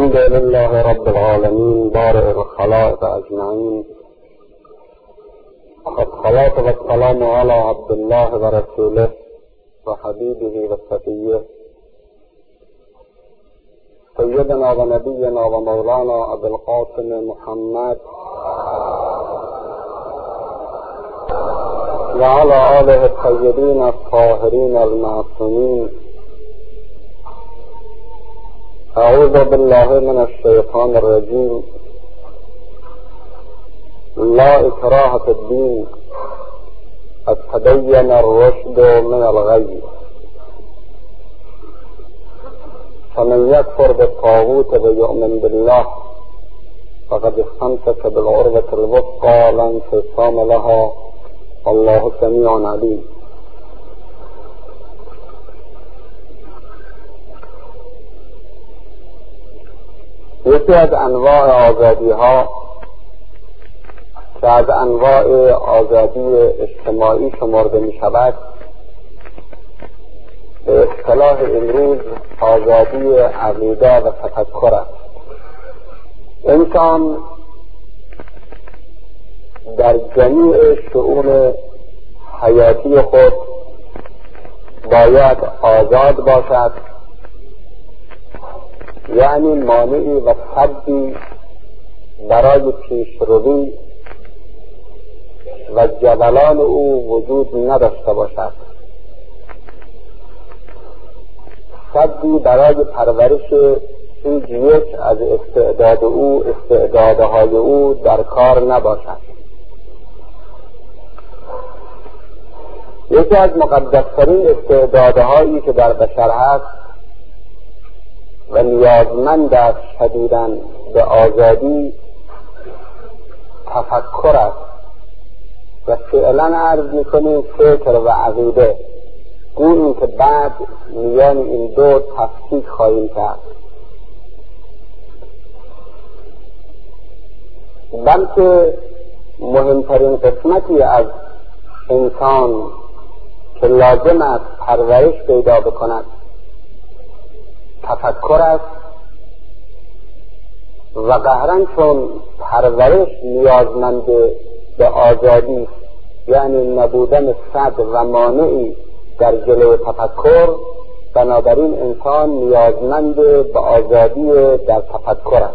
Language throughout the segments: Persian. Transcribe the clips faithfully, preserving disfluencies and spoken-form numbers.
الحمد لله رب العالمين بارئ الخلائق أجمعين. الصلاة والسلام على عبد الله ورسوله وحبيبه وصفيه سيدنا ونبينا ومولانا أبي القاسم محمد وعلى آله الطيبين الطاهرين المعصومين. أعوذ بالله من الشيطان الرجيم. لا إكراه في الدين قد تبين الرشد من الغي، فمن يكفر بالطاغوت ويؤمن بالله فقد استمسك بالعروة الوثقى لا انفصام لها والله سميع عليم. یکی از انواع آزادی ها که از انواع آزادی اجتماعی شمرده می شود به اصطلاح امروز آزادی عقیده و تفکر است. انسان در جمیع شؤون حیاتی خود باید آزاد باشد، یعنی مانعی و سدی برای پیشروی و جولان او وجود نداشته باشد، سدی برای پرورش هیچ یک از استعداد او استعدادهای او در کار نباشد. یکی از مقدسترین استعدادهایی که در بشر هست و نیازمند است شدیداً به آزادی تفکر است و فعلا عرض میکنیم فکر و عقیده، گوییم که بعد میان این دو تفکیک خواهیم کرد. بلکه مهمترین قسمتی از انسان که لازم است پرورش پیدا بکند تفکر است و قهرن چون پرورش نیازمند به آزادی، یعنی نبودن صد و مانعی در جلوی تفکر، بنابراین انسان نیازمند به آزادی در تفکر است.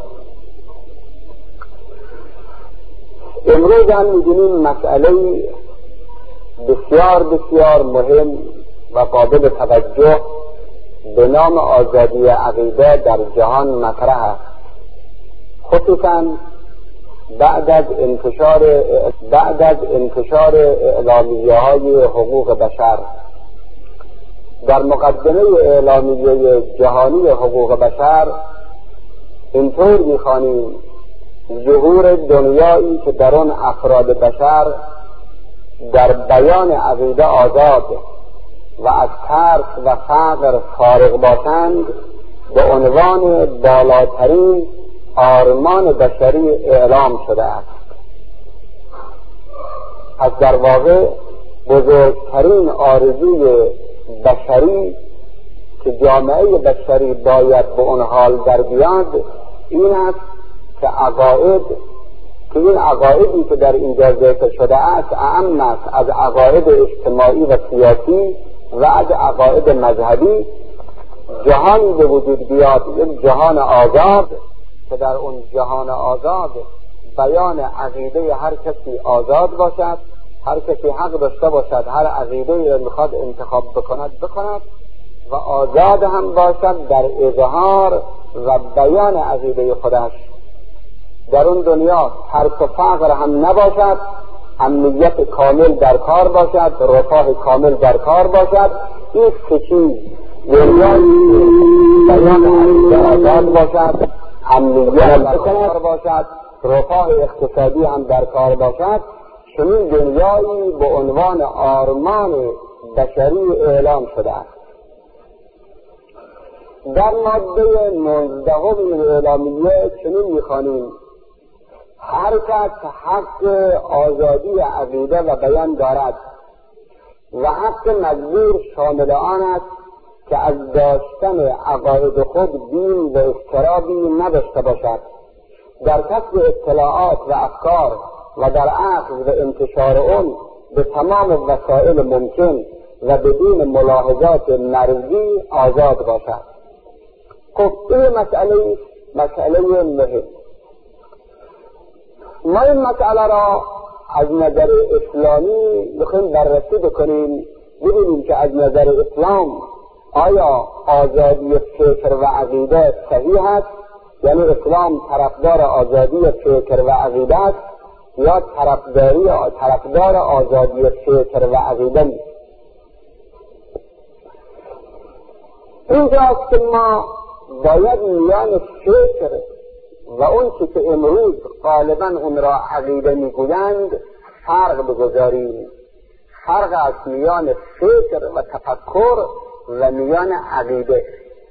امروز هم می‌بینیم مسئله بسیار بسیار مهم و قابل توجه به نام آزادی عقیده در جهان مطرح است، خصوصا بعد از انتشار بعد از انتشار اعلامیه های حقوق بشر. در مقدمه اعلامیه جهانی حقوق بشر اینطور می‌خوانیم: ظهور دنیایی که در آن افراد بشر در بیان عقیده آزاد و از ترس و فقر فارغ باشند به عنوان بالاترین آرمان بشری اعلام شده است. از در واقع بزرگترین آرزوی بشری که جامعه بشری باید به اون حال در بیاد این است که عقاید که این عقایدی که در اینجا ذکر شده است اعم است از عقاید اجتماعی و سیاسی و از عقاید مذهبی، جهانی به وجود بیاد، یک جهان آزاد که در اون جهان آزاد بیان عقیده هر کسی آزاد باشد، هر کسی حق داشته باشد هر عقیده‌ای را میخواد انتخاب بکند بکند و آزاد هم باشد در اظهار و بیان عقیده خودش. در اون دنیا ترس و فقر هم نباشد، امنیت کامل در کار باشد، رفاه کامل در کار باشد. این سه چیز دنیایی بیان عقیده آزاد باشد، امنیت در کار باشد، رفاه اقتصادی هم در کار باشد، چنین دنیایی به عنوان آرمان بشری اعلام شده است. در ماده نوزدهم این اعلامیه چنین می‌خوانیم: هر کس حق آزادی عقیده و بیان دارد و حق مجبور شامل آن است که از داشتن عقاید خود دین و اضطرابی نداشته باشد، در کسب اطلاعات و افکار و در اخذ و انتشار اون به تمام وسایل ممکن و بدون ملاحظات مرزی آزاد باشد. خب این مسئله مسئله مهم. ما این مسئله را از نظر اسلامی میخوایم بررسی بکنیم، ببینیم که از نظر اسلام آیا آزادی فکر و عقیده صحیح است؟ یعنی اسلام طرفدار آزادی فکر و عقیده است یا طرفداری طرفدار آزادی فکر و عقیده نیست؟ اینجاست که ما باید میان فکر و اون چی که امروز غالبا اون را عقیده میگویند فرق بگذاریم. فرق است میان فکر و تفکر و میان عقیده.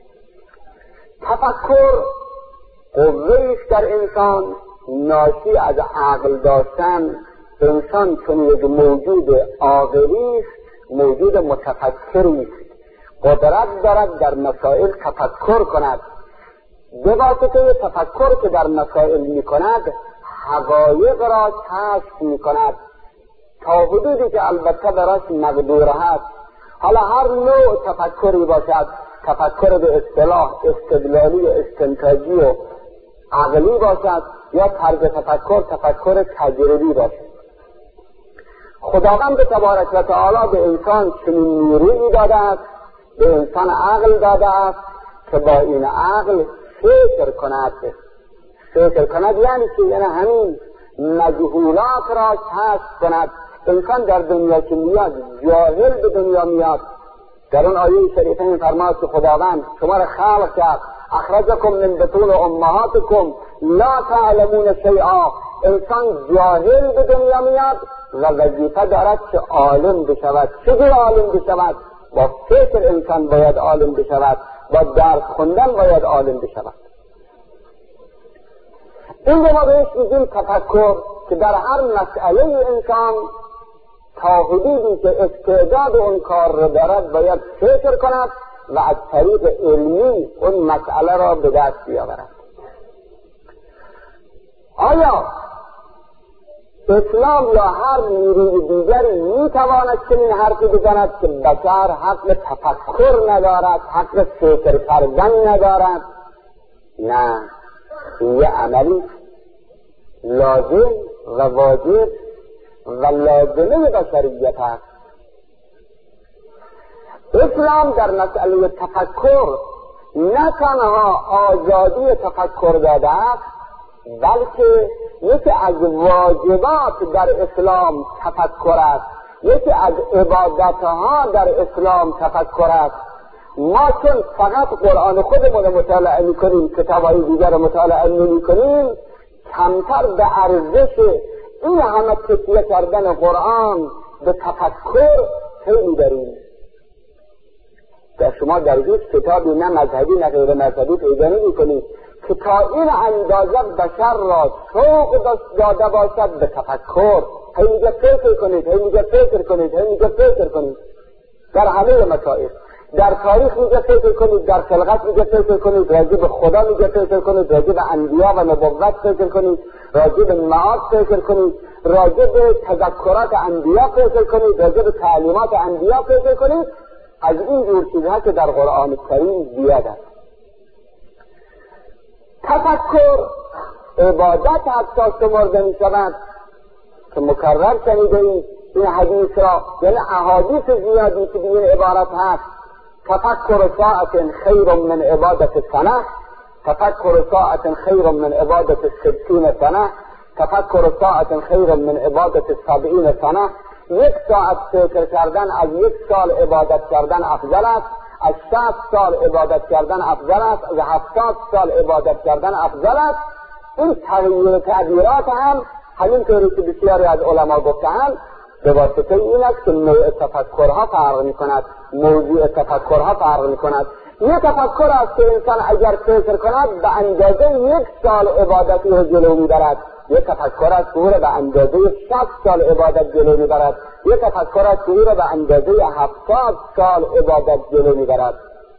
تفکر قوه‌ای است در انسان ناشی از عقل داشتن. انسان چون یک موجود عاقلی است، موجود متفکری است، قدرت دارد در مسائل تفکر کند. به واسطه تفکر که در مسائل می کند حقایق را کشف می کند تا حدودی که البته براش مقدور هست. حالا هر نوع تفکری باشد، تفکر به اصطلاح استدلالی و استنتاجی و عقلی باشد یا طرز تفکر تفکر تجربی باشد. خداوند تبارک و تعالی به انسان چنین نیرویی داده است، به انسان عقل داده است که با این عقل فکر کند. فکر کند یعنی چی؟ یعنی همین مجهولات را کشف کند. انسان در دنیا که میاد جاهل به دنیا میاد. در اون آیه شریفه می‌فرماید که خداوند شما را خلق کرد، اخرجکم من بطون امهاتکم لا تعلمون شیئا. انسان جاهل به دنیا میاد و وظیفه دارد که عالم بشود. چگونه عالم بشود؟ با فکر انسان باید عالم بشود، با درس خوندن باید عالم بشود. این رو ما بهش میگیم تفکر، که در هر مسئله انسان تا حدودی که استعداد اون کار رو دارد باید فکر کند و از طریق علمی اون مسئله را به دست بیاورد. آیا اسلام یا هر نیروی دیگری میتواند چنین حرفی بزند که بشر حق تفکر ندارد، حق فکر کردن ندارد؟ نه، یه عملی لازم و واجب و لازمه بشریت است. اسلام در مسئله تفکر نه تنها آزادی تفکر داده است، بلکه یکی از واجبات در اسلام تفکر است، یکی از عبادتها در اسلام تفکر است. ما چون فقط قرآن خودمون مطالعه میکنیم، کتابهای دیگر مطالعه نمیکنیم، کمتر به ارزش این همه تکیه کردن قرآن به تفکر خیلی داریم. در شما در هیچ کتابی نه مذهبی نه غیر مذهبی پیدا نمی‌کنید که تا این اندازه بشر را شوق داده باشد به تفکر. هی میگه فکر کنید، هی میگه فکر کنید، هی میگه فکر کنید در همه مسائل. در تاریخ میگه فکر کنید، در خلقت میگه فکر کنید، راجع به خدا میگه فکر کنید، راجع به انبیا و نبوت فکر کنید، راجع به معاد فکر کنید، راجع به تذکرات انبیا فکر کنید، راجع به تعلیمات انبیا فکر کنید. از این جور چیزها که در قرآن کریم زیاد است. تفکر عبادت حتی شمرده می شود که مکرر شنیده این این حدیث را، یعنی احادیث زیادی که به این عبارت هست. تفکر ساعت خیر من عبادت سنه، تفکر ساعت خیر من عبادت ستین سنه، تفکر ساعت خیر من عبادت سبعین سنه. یک ساعت فکر کردن از یک سال عبادت کردن افضل است، از شصت سال عبادت کردن افضل است، از هفتاد سال عبادت کردن افضل است. این تغییر تعبیرات هم همینطوری که بسیاری از علما گفتند به واسطه این است که نوع تفکرها فرق می‌کند، موضوع تفکرها فرق می‌کند. یک تفکر است که انسان اگر فکر کند به اندازه یک سال عبادتی رو جلو می‌برد. یک تفکر است که او را به اندازه شصت سال عبادت جلو می‌برد. یک تفکر است که او را به اندازه هفتاد سال عبادت جلو می‌برد.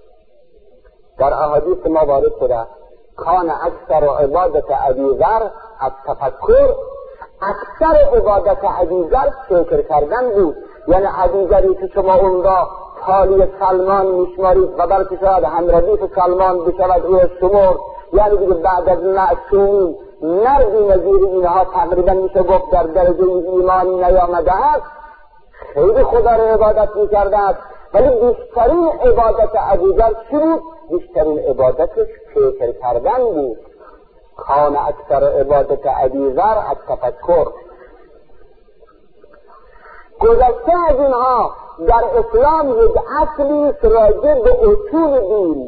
در احادیث ما وارد شده کان اکثر عبادت ابی ذر از تفکر، اکثر عبادت ابی ذر فکر کردن بود. یعنی ابی ذری که شما اون را تالی سلمان میشمارید و بلکه شاید هم ردیف سلمان بشود روی شمار، یعنی دیگه بعد از معصومی مردی نظیر اینها تقریبا میشه گفت در درجه ایمانی نیامده است. خیلی خدا را عبادت میکرده است، ولی بیشترین عبادت ابوذر چی بود؟ بیشترین عبادتش فکر کردن بود. کان اکثر عبادت ابوذر از تفکر. گذشته از اینها در اسلام یک اصلی راجع به اصول دین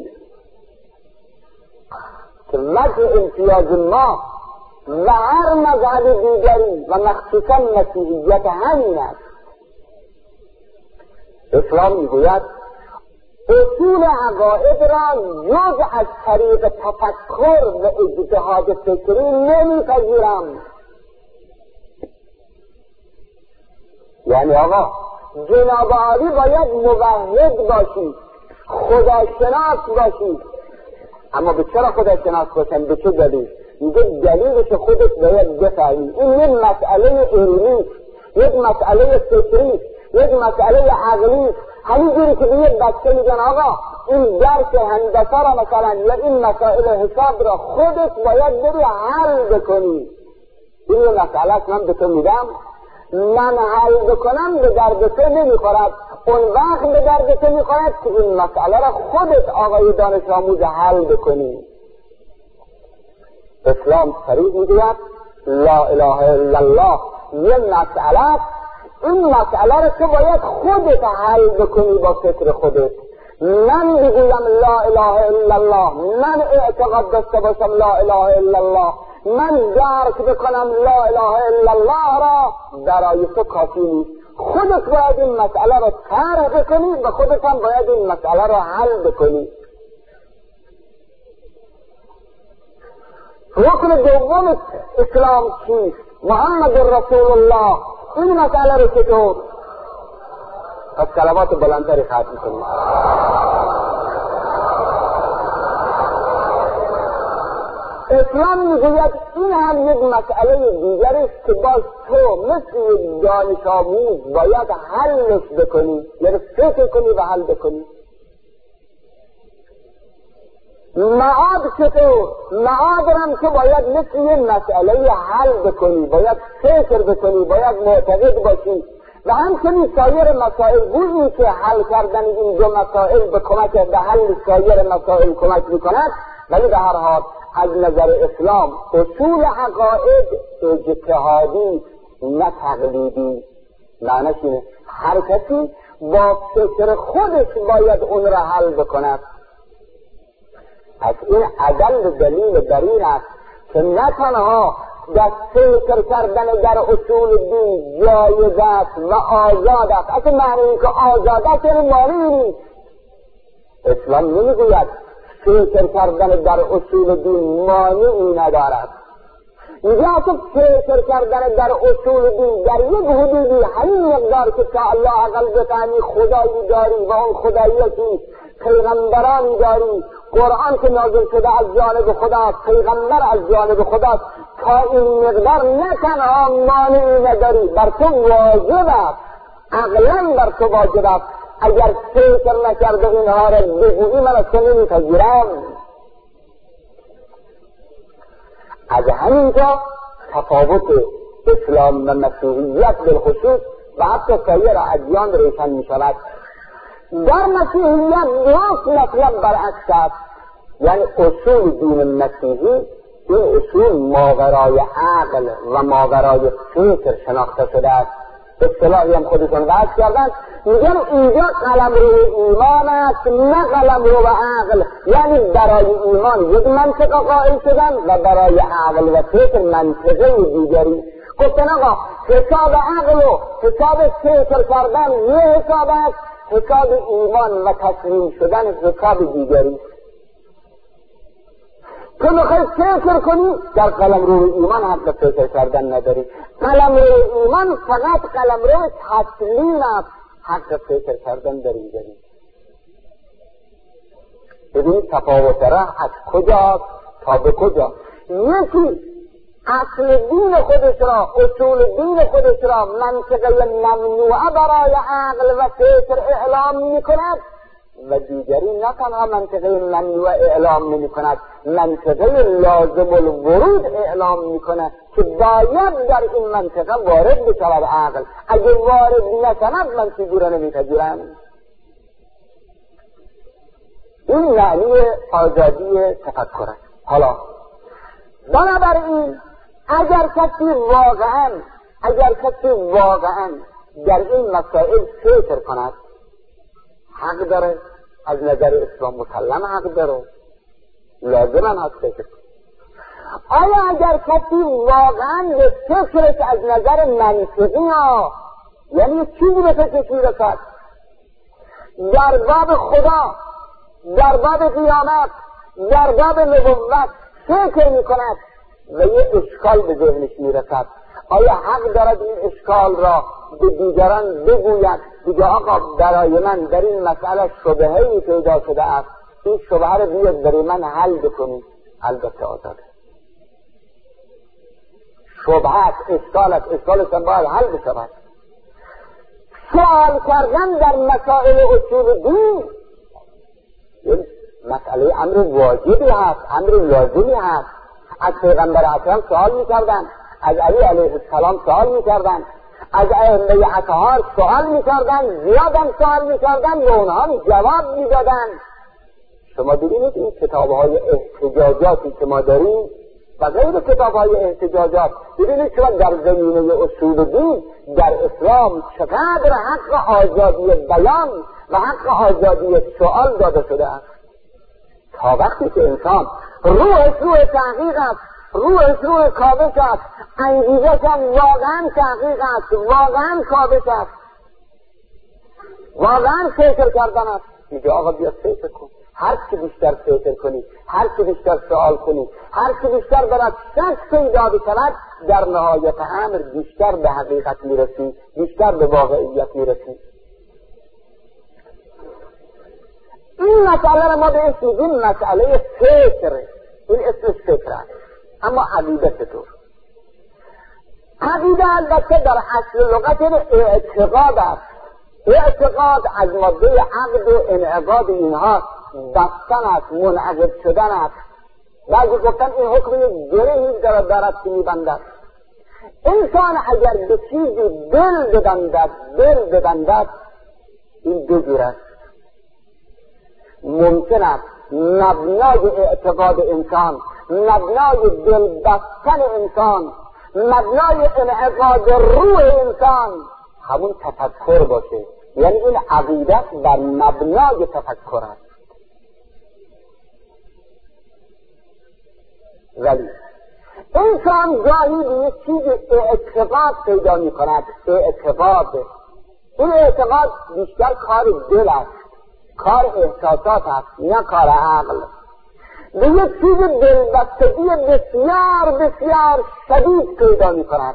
که وجه امتیاز ما و هر مذهب دیگری و مخصوصا مسیحیت همین است. اسلام میگوید اصول عقاید را جز از طریق تفکر و اجتهاد فکری نمیپذیرم. یعنی آقا جناب عالی باید موحد باشید، خداشناس باشید. اما به چرا خداشناس باشن؟ به چه دلیل؟ میگه دلیلش خودت باید بفهمی. این یک مسئله علمی، یک مسئله فکری، یک مسئله عقلی. همینجوری که به یک بچه میگن آقا این درس هندسه را مثلا یا این مسائل حساب را خودت باید بری حل بکنی. این یه مسئله است من به تو میدم، من حل بکنم به درد تو نمیخورد، اون وقت به درد تو میخورد که این مسئله را خودت آقای دانش آموز حل بکنی. اسلام صریح میگوید لا اله الا الله یه مسئله، این مسئله را تو باید خودت حل بکنی با فکر خودت. من بگویم لا اله الا الله، من اعتقاد داشته باشم لا اله الا الله، من درک بکنم لا اله الا الله را، برای تو کافی نیست. خودت باید این مسئله را طرح بکنی و خودت هم باید این مسئله را حل بکنی. رکن دوم اسلام چیست؟ محمد رسول الله. این مسئله رو چطور؟ از کلمات بلندتری ختم کنیم. اسلام میگوید این هم یک مسئله دیگر است که باز تو مثل یک دانش آموز باید حلش بکنی، یعنی فکر کنی و حل بکنی. معاد چطور؟ معاد هم که باید مثل یک مسئله حل بکنی، باید فکر بکنی، باید معتقد باشی. و همچنین سایر مسائل گویی که حل کردن این دو مسائل به کمک به حل سایر مسائل کمک میکند، ولی به هر حال از نظر اسلام اصول عقاید اجتهادی نه تقلیدی. معنیش اینه هر کسی با فکر خودش باید اون را حل بکند. از این عدل دلیل بر این است که نه تنها در فکر کردن در اصول دین جایز است و آزاد است. اصلا معنی این که آزاد است یعنی معنی نیست. اسلام نمیگوید فکر کردن در اصول دین مانعی ندارد. میگه اصلا فکر کردن در اصول دین در یک حدودی همین مقدار که تا الله اقل بفهمی خدایی داری و اون خداییتی، پیغمبرانی داری، قرآن که نازل شده از جانب خداست، پیغمبر از جانب خداست، تا این مقدار نه تنها مانعی نداری، بر تو واجب است، عقلا بر تو واجب است. اگر فکر نکرده اینها را بگویی من از تو نمیپذیرم. از همینجا تفاوت اسلام و مسیحیت بالخصوص و حتی سایر ادیان روشن می شود. در مسیحیت درست مطلب برعکس است، یعنی اصول دین مسیحی این اصول ماورای عقل و ماورای فکر شناخته شده است. اصطلاحی هم خودشون بحث کردن، میگن اینجا قلم روی ایمان است نه قلم روی عقل. یعنی برای ایمان یک منطقه قائل شدن و برای عقل و فکر منطقه دیگری. گفتن آقا حساب عقل و حساب فکر کردن یه حساب است، حساب ایمان و تسلیم شدن حساب دیگری. تو میخوای فکر کنی در قلم روی ایمان حق فکر کردن نداری. قلم روی ایمان فقط قلم روی تسلیم است، حق فکر کردن در اینجایی. این تفاوت راه از کجا تا به کجا؟ یکی اصل دین خودش را، اصول دین خودش را منطقه ممنوعه برای عقل و فکر اعلام می کند و دیگری نه تنها منطقه ممنوعه اعلام نمی کند، منطقه لازم الورود اعلام می کند که باید در این منطقه وارد بشود عقل. اگر وارد نشود من چیزی نمی پذیرم. این معنی آزادی تفکر است. حالا بنابراین اگر کسی واقعا اگر کسی واقعا در این مسائل فکر کند حق داره، از نظر اسلام مسلم حق داره، لازم هم هست فکر کند. آیا اگر کسی واقعا به فکرش از نظر منطقی ها، یعنی چیزی به فکرش میرسد در باب خدا، در باب قیامت، در باب نبوت فکر میکند و یه اشکال به ذهنش میرسد، آیا حق دارد این اشکال را به دیگران بگوید دیگه آقا برای من در این مسئله شبهه‌ای پیدا شده است، این شبهه رو بیاد برای من حل بکنید؟ البته آزاده. شبهت اشکالت اشکالش هم باید حل بشود. سوال کردن در مسائل اصول دین مسئله امر واجبی هست، امر لازمی هست. از پیغمبر اکرم سوال میکردن، از علی علیه السلام سوال میکردن، از ائمه اطهار سوال میکردن، زیادم سوال میکردن و اونها جواب میدادن. شما ببینید این کتابهای احتجاجاتی که ما داریم و غیر کتابهای احتجاجات، ببینید شما در زمینه اصول دین در اسلام چقدر حق آزادی بیان و حق آزادی سوال داده شده است. تا وقتی که انسان روحش روح تحقیق است، روحش روح کابش است، انگیزش هم واقعا تحقیق است، واقعا کابش است، واقعا فکر کردن است، میگه آقا بیا فکر کن. هر چی بیشتر فکر کنی، هر چی بیشتر سوال کنی، هر چی بیشتر برات شک پیدا بشود، در نهایت امر بیشتر به حقیقت میرسی، بیشتر به واقعیت میرسی. این مسئله را ما به اسم میگیم مسئله فکر. این اسمش فکر است. اما عقیده چطور؟ عقیده البته در اصل لغت اعتقاد است. اعتقاد از ماده عقد و انعقاد اینها بستن است، منعقد شدن است. بعضی گفتن این حکم گرهی دارد دارد که میبندد. انسان اگر به چیزی دل ببندد دل ببندد این دو جور است. ممکن است مبنای اعتقاد انسان، مبنای دل بستن انسان، مبنای انعقاد روح انسان همون تفکر باشه. یعنی این عقیدت بر مبنای تفکر است. ولی انسان گاهی به یک چیز اعتقاد پیدا می کند. اعتقاد این اعتقاد بیشتر کار دل است، کار احساسات است، نه کار عقل. به یک چیز دلبستگی بسیار بسیار شدید پیدا می کند.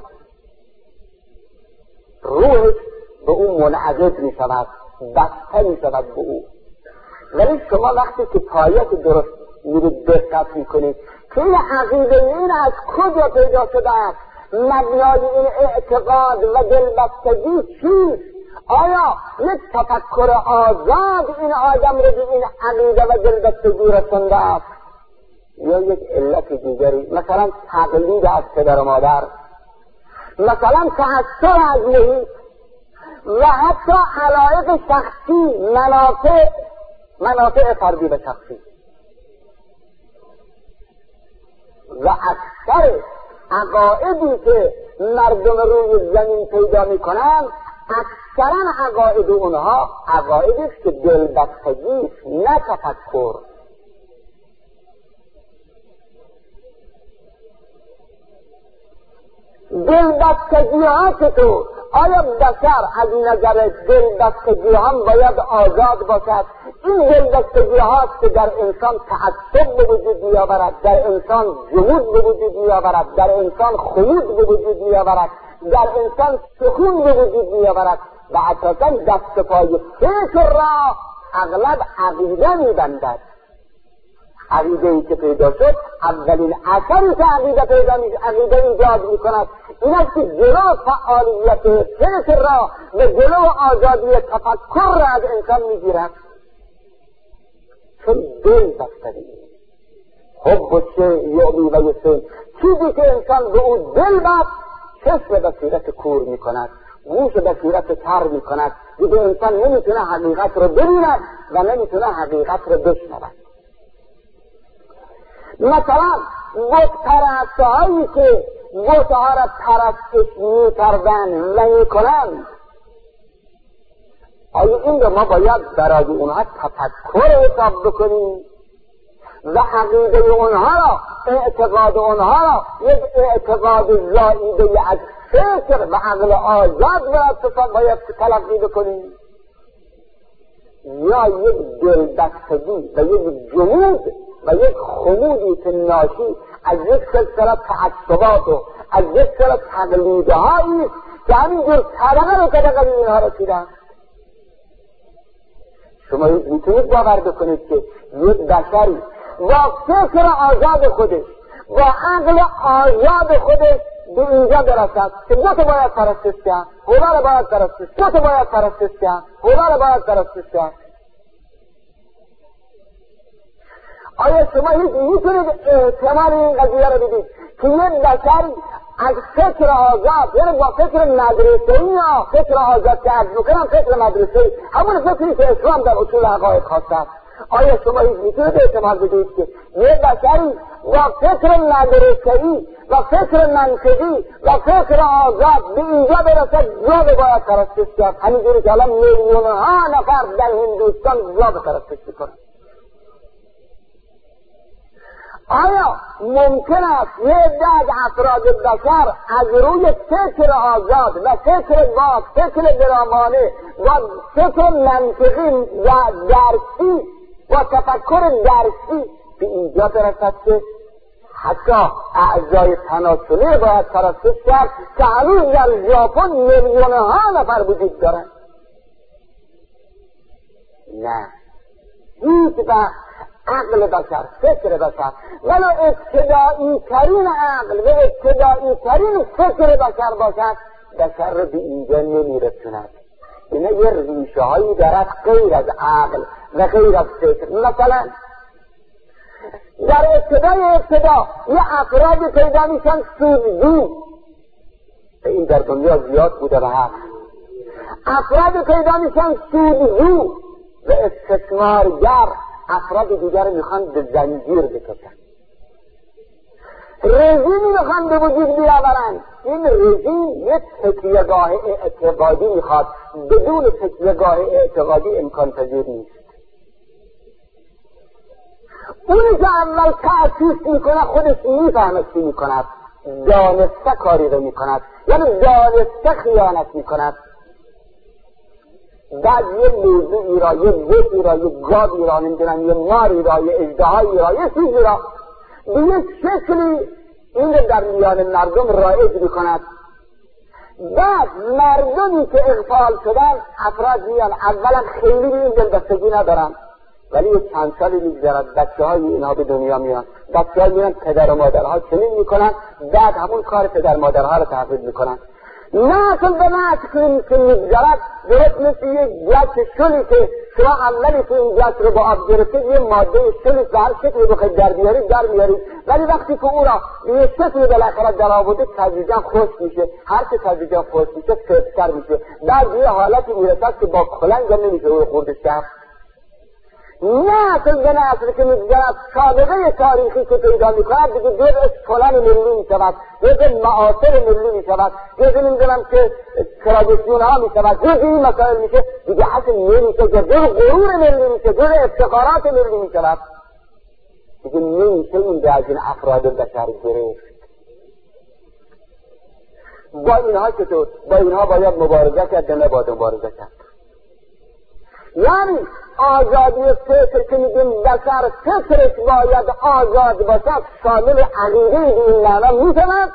روحش به اون منعقد می شود، بسته می شود به او. ولی شما وقتی که پایت درست میرید دقت می کنید که این عقیده این از کجا پیدا شده است، مبنای این اعتقاد و دلبستگی چیست؟ آیا یک تفکر آزاد این آدم رو به این عقیده و دلبستگی رسانده است یا یک علت دیگری، مثلا تقلید از پدر و مادر، مثلا تأثیر از محیط و حتی علایق شخصی، منافع منافع فردی و شخصی. و اکثر عقایدی که مردم روی زمین پیدا میکنن اکثرا عقاید اونها عقایدی است که دلبستگی است، نه تفکر. دلبستگی ها چطور؟ آیا بشر از نظر دلبستگی هم باید آزاد باشد؟ این دلبستگی هاست که در انسان تعصب به وجود می آورد، در انسان جمود به وجود می آورد، در انسان خمود به وجود می آورد، در انسان سکون به وجود می آورد و اساسا دست پای فکر را اغلب عقیده می بندد. عقیده ای که پیدا شد اولین اثری که عقیده پیدا می عقیده ایجاد می کند این است که جلو فعالیت فکر را و جلو آزادی تفکر را از انسان می گیرد، چون دل بستگی حب و شیء یعبی و یسین، چیزی که انسان به او دل بست چشم بصیرت کور می کند، گوش بصیرت تر می کند، دیگه انسان نمیتونه حقیقت رو ببیند و نمیتونه حقیقت رو بشنود. مثلا بت پرستهایی که بتها را پرستش می کردن و می کنند، آیا این رو ما باید برای اونها تفکر حساب بکنیم و عقیده اونها را، اعتقاد اونها را یک اعتقاد زائیده از فکر و عقل آزاد باید باید تلقی بکنیم، یا یک دلبستگی و یک جمود و یک خمودی که ناشی از یک سلسله تعصبات و از یک سلسله تقلیدهایی که همینجور طبقه رو طبقه به اینها رسیدن. شما میتونید باور بکنید که یک بشری با فکر آزاد خودش، با عقل آزاد خودش به اینجا برسد که دو تا باید پرستش کرد، خدا رو باید پرستش، دو تا باید پرستش کرد، خدا رو باید پرستش کرد. آیا شما هیچ میتونید احتمال این قضیه رو بدید که یک بشری از فکر آزاد، یعنی با فکر مدرسه‌ای یا فکر آزاد که عرض میکنم فکر مدرسه‌ای، همون فکری که اسلام در اصول حقایق خواسته است، آیا شما هیچ میتونید احتمال بدید که یک بشری با فکر مدرسه‌ای و فکر منطقی و فکر آزاد به اینجا برسد زیاد باید پرستش کرد، همینجوری که الان میلیون ها نفر در هندوستان زیاد پرستش میکنن؟ آیا ممکن است یه عده از افراد بشر از روی فکر آزاد و فکر باز، فکر درامانه و فکر منطقی و درسی و تفکر درسی به اینجا برسد که حتی اعضای تناسلی باید پرستش کرد که هنوز در ژاپن میلیون ها نفر وجود دارن؟ نه، هیچ وقت عقل بشر، فکر بشر، ولو ابتدایی ترین عقل و ابتدایی ترین فکر بشر باشد، بشر رو به اینجا نمیرسوند. اینه یه ریشه هایی دارد غیر از عقل و غیر از فکر. مثلا در ابتدای ابتدا یه افرادی پیدا میشن سودجو، این در دنیا زیاد بوده و هست، افرادی پیدا میشن سودجو و استثمارگر، افراد دیگر میخوان به زنجیر بکشن، رژیمی میخوان به وجود بیاورن. این رژیم یک تکیهگاه اعتقادی میخواد، بدون تکیهگاه اعتقادی امکان پذیر نیست. اونی که اول تأسیس میکنه خودش میفهمه چی میکند، دانسته کاری رو میکند، یعنی دانسته خیانت میکند. بعد یه موضوعی را، یه بوتی را، یه گاوی را، نمیدونم یه ماری را، یه اژدهایی را، یه چیزی را به یک شکلی این در میان مردم رایج میکند. بعد مردمی که اغفال شدن، افراد میان اولا خیلی به این دلبستگی ندارن، ولی یک چند سالی میگذرد بچه های اینها به دنیا میان، بچه های میان پدر و مادرها چنین میکنن، بعد همون کار پدر مادرها رو تحقیق میکنن. نسل به نسل که میگذرد درست مثل یک گچ شلی که شما اولی که این گچ رو با آب گرفتید یه ماده شلی که هر شکلی بخواید در بیارید در میارید، ولی وقتی که او را به یه شکلی بالاخره در آورده تدریجا خشک میشه، هر که تدریجا خشک میشه سفت‌تر میشه، بعد یه حالتی میرسد که با کلنگ هم نمیشه او خوردش کرد. نسل به نسل که میگذرد سابقه تاریخی که پیدا میکند دیگه جزء فلان ملی میشود، جزء معاصر ملی میشود، جزء نمیدونم که ترادیسیون ها میشود، جزء این مسائل میشه، دیگه اصلا نمیشه، جزء غرور ملی میشه، جزء افتخارات ملی میشود، دیگه نمیشه این به از این افراد بشر گرفت. با اینها چطور؟ با اینها باید مبارزه کرد یا نباید مبارزه کرد؟ یعنی آزادی فکر که میگیم بشر فکرش باید آزاد باشد، شامل عقیده به این معنا میشود.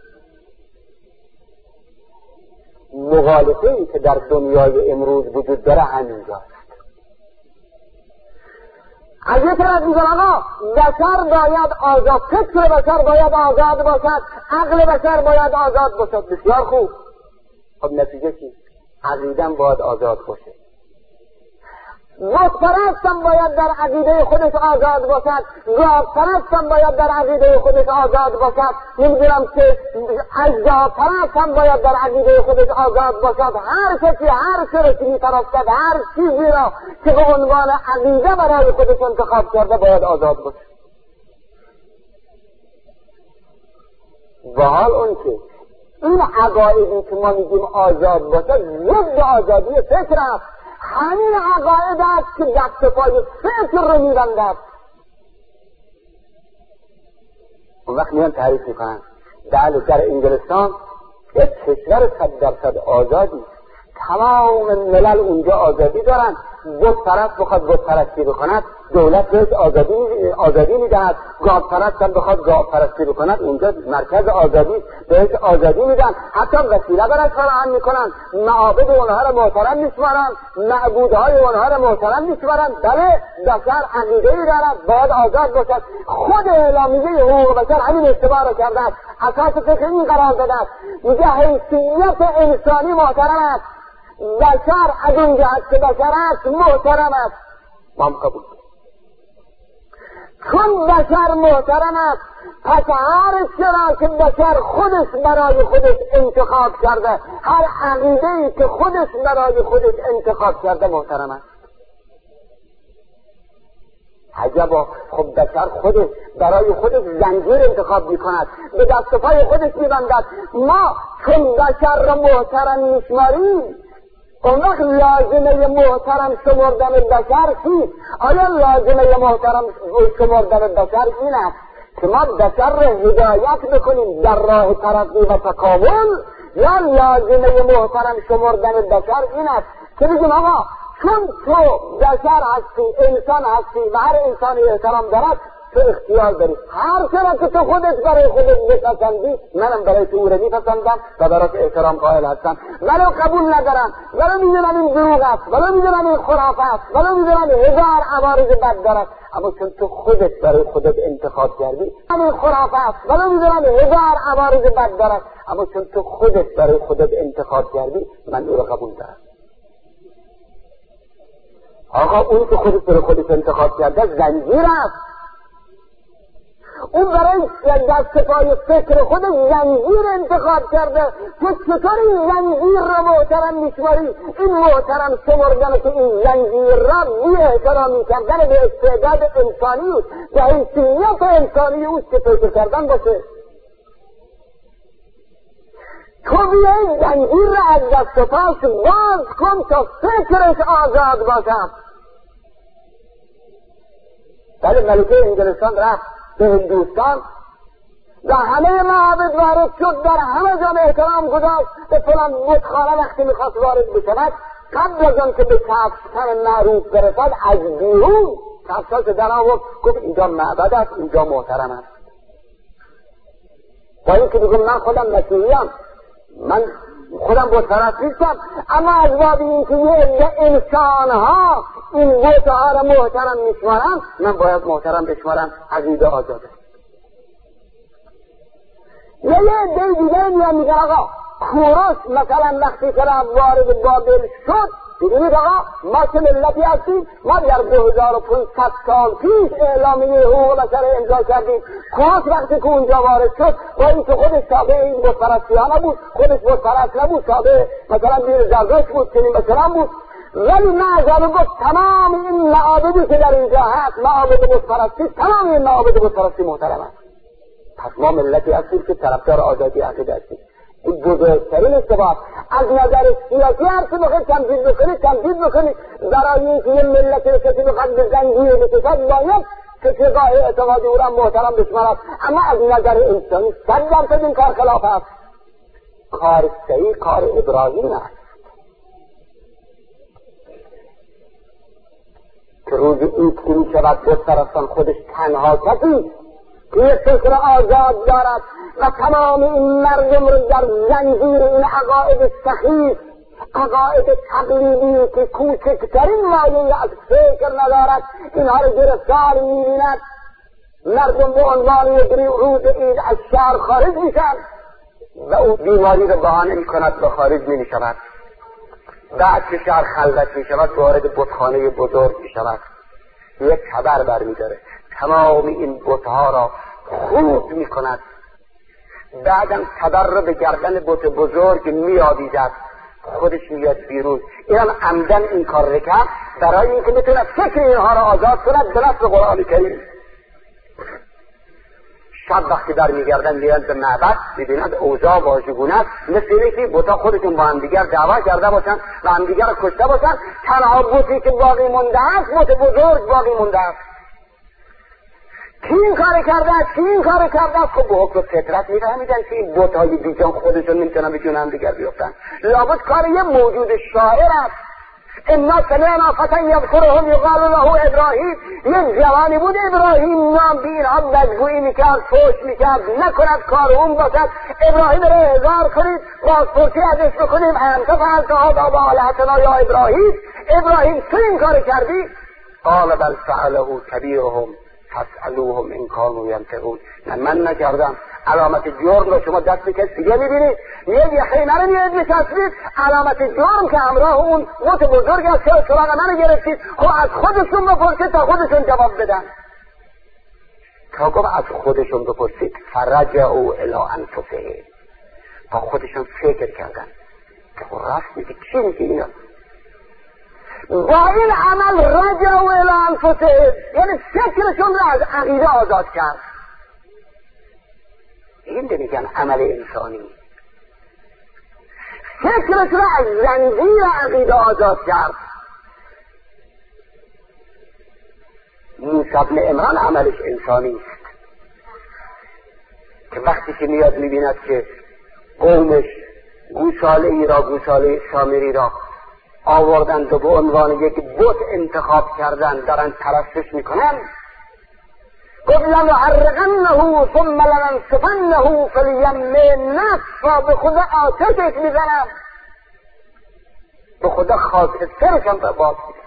مغالطه‌ای که در دنیای امروز وجود داره همینجاست. از یه طرف میگن آقا بشر باید آزاد، فکر بشر باید آزاد باشد، عقل بشر باید آزاد باشد. بسیار خوب. خب نتیجه چی؟ عقیدم باید آزاد باشه. بت پرستم باید در عقیده خودش آزاد باشد، گاو پرستم باید در عقیده خودش آزاد باشد، نمیدونم که اژدها پرستم باید در عقیده خودش آزاد باشد. هر کسی هر چیزی که می‌پرستد، هر چیزی را که به عنوان عقیده برای خودش انتخاب کرده باید آزاد باشد. و حال اون که این عقایدی که ما میگیم آزاد باشد ضد آزادی فکر است. همین عقاید است که دست پای فکر رو می‌بندد. اون وقت میان تعریف میکنن بله در انگلستان یک کشور صد درصد آزادی، تمام ملل اونجا آزادی دارن، بت پرست بخواد بت پرستی بکند دولت بهش آزادی آزادی میدهد، گاو پرست هم بخواد گاو پرستی بکند اونجا مرکز آزادی بهش آزادی میدن، حتی وسیله براش فراهم میکنن، معابد اونها را محترم میشمارن، معبودهای اونها را محترم میشمارن. بله بشر عقیده‌ای دارد باید آزاد باشد. خود اعلامیه حقوق بشر همین اشتباه را کرده است، اساس فکر این قرار داده است، میگه حیثیت انسانی محترم است، بشر از اون جهت که بشر است محترم است. ما هم قبول چون بشر محترم است پس هر چرا که بشر خودش برای خودش انتخاب کرده، هر عقیده‌ای که خودش برای خودش انتخاب کرده محترم است. عجبا، خب بشر خودش برای خودش زنجیر انتخاب میکند، به دست پای خودش میبندد. ما چون بشر را محترم میشماریم اون وقت لازمه محترم شمردن بشر چیست؟ آیا لازمه محترم شمردن بشر این است که ما بشر را هدایت بکنیم در راه ترقی و تکامل، یا لازمه محترم شمردن بشر این است که بگیم آقا چون تو بشر هستی، انسان هستی و هر انسانی احترام دارد، تو اختیار داری هر چرا که تو خودت برای خودت بپسندی منم برای تو او را میپسندم و برات احترام قائل هستم، ولو قبول ندارم، ولو میدونم این دروغ است، ولو میدونم این خرافه است، ولو میدونم هزار عوارض بد دارد، اما چون تو خودت برای خودت انتخاب کردی این خرافه است، ولو میدونم هزار عوارض بد دارد، اما چون تو خودت برای خودت انتخاب کردی من او را قبول دارم. آقا اون که خودت برای خودت انتخاب کرده زنجیر است، اون برای دست پای فکر خود زنجیر انتخاب کرده. تو چطور این زنجیر را محترم میشماری؟ این محترم شمردن که این زنجیر را بی احترامی کردن به استعداد انسانی اوست، به حیثیت انسانی اوست که فکر کردن باشه. تو بیا این زنجیر را از دست و پاش باز کن تا فکرش آزاد باشد. بله ملکه انگلستان رفت به هندوستان و همه معابد وارد شد، در همه جا احترام گذاشت. به فلان بتخانه وقتی میخواست وارد بشود قبل از آن که به کفشتن معروف برسد از بیرون کفشاش در آورد، گفت اینجا معبد است، اینجا محترم است. با این که بگم من خودم مسیحیم، من خودم بتپرست نیستم، اما از باب این که یه انسان ها این بتها را محترم میشمارم، من باید محترم بشمارم. عقیده آزاده. یه یه دی دیگه میان میگن آقا کوروش مثلا وقتی که وارد بابل شد، بگید آقا ما چه ملتی هستیم، ما در دو هزار و پانصد سال پیش اعلامیه حقوق بشر امضا کردیم. کوروش وقتی که اونجا وارد شد با این که خودش تابع این بتپرستی ها نبود، خودش بتپرست نبود، تابع مثلا دین زرتشت بود، چنین مثلا بود، ولی معذر گفت تمام این معابدی که در اینجا هست معابد بتپرستی، تمام این معابد بتپرستی محترم است. پس ما ملتی هستیم که طرفدار آزادی عقیده هستیم. این بزرگترین اشتباه از نظر سیاسی هر چی بخواهید تمثیل بکنید تمثیل بکنید. برای اینکه یه ملت رو کسی بخواد به زنجیر بکشد باید کشیگاه اعتقادی او را محترم بشمارد، اما از نظر انسانی صد درصد این کار خلاف است. کار صحیح کار ابراهیم است که روز عید که می شود بتپرستان خودش تنها کسی که یک فکر آزاد دارد و تمام این مردم رو در زنجیر این عقاید سخیف عقاید تقلیدی که کوچکترین مایه از فکر ندارد اینها رو گرفتار می‌بیند. مردم به عنوان یک روز عید از شهر خارج میشن و او بیماری رو بهانه می‌کند و خارج نمی‌شود. بعد که شهر خلوت می‌شود وارد بتخانه بزرگ می‌شود، یک خبر برمی‌داره، تمام این بت‌ها را خورد می‌کند. بعدم تبر رو به گردن بت بزرگ می‌آویزد، خودش میاد بیرون. اینم عمدن این کار رو کرد برای اینکه بتونه فکر اینها را آزاد کند به نص قرآن کریم. شب وقتی برمیگردن میرن به معبد میبینند اوضاع واژگونه است، مثل اینکه بتا خودشون با هم دیگر دعوا کرده باشن و هم دیگر رو کشته باشن. تنها بتی که باقی مونده است بت بزرگ باقی مونده است. کی این کار کرده است؟ کی این کار کرده است؟ خب به حکم فطرت میفهمیدن که این بت‌های بیجان خودشون نمیتونن به جون هم دیگر بیفتن. لابد کار یه موجود شاعر است. انا سمعنا فتى یذکرهم یقال له ابراهیم. یک جوانی بود ابراهیم نام، به اینها بدگویی میکرد، فحش میکرد، نکند کار اون باشد. ابراهیم را احضار کنید، بازپرسی ازش بکنیم، انت فعلت هذا بآلهتنا یا ابراهیم. ابراهیم تو این کار کردی؟ قال بل فعله کبیرهم فاسألوهم ان كانوا ينطقون. نه من نکردم. علامت جرم رو شما دست کس دیگه میبینید، میاد یه خیمه رو میاد میچسبید، علامت جرم که همراه اون بت بزرگ است. چرا سراغ منو گرفتید؟ خب از خودشون بپرسید تا خودشون جواب بدن. تا گفت از خودشون بپرسید فرجعوا الی انفسهم، تا خودشون فکر کردن که خب راست میگه، چی میگه اینا؟ با این عمل رجعوا الی انفسهم، یعنی فکرشون رو از عقیده آزاد کرد. این ده میگن عمل انسانی. فکرش رو از زنجیر عقیده آزاد کرد. موسی بن عمران عملش انسانی است که وقتی که میاد میبیند که قومش گوساله ای را، گوساله سامری را آوردند و به عنوان یک بت انتخاب کردن دارن پرستش میکنن، گفت لنحرقنه ثم لننسفنه فی الیم نسفا. به خدا آتشش میزنم، به خدا خاک سرشم را باز میزنم.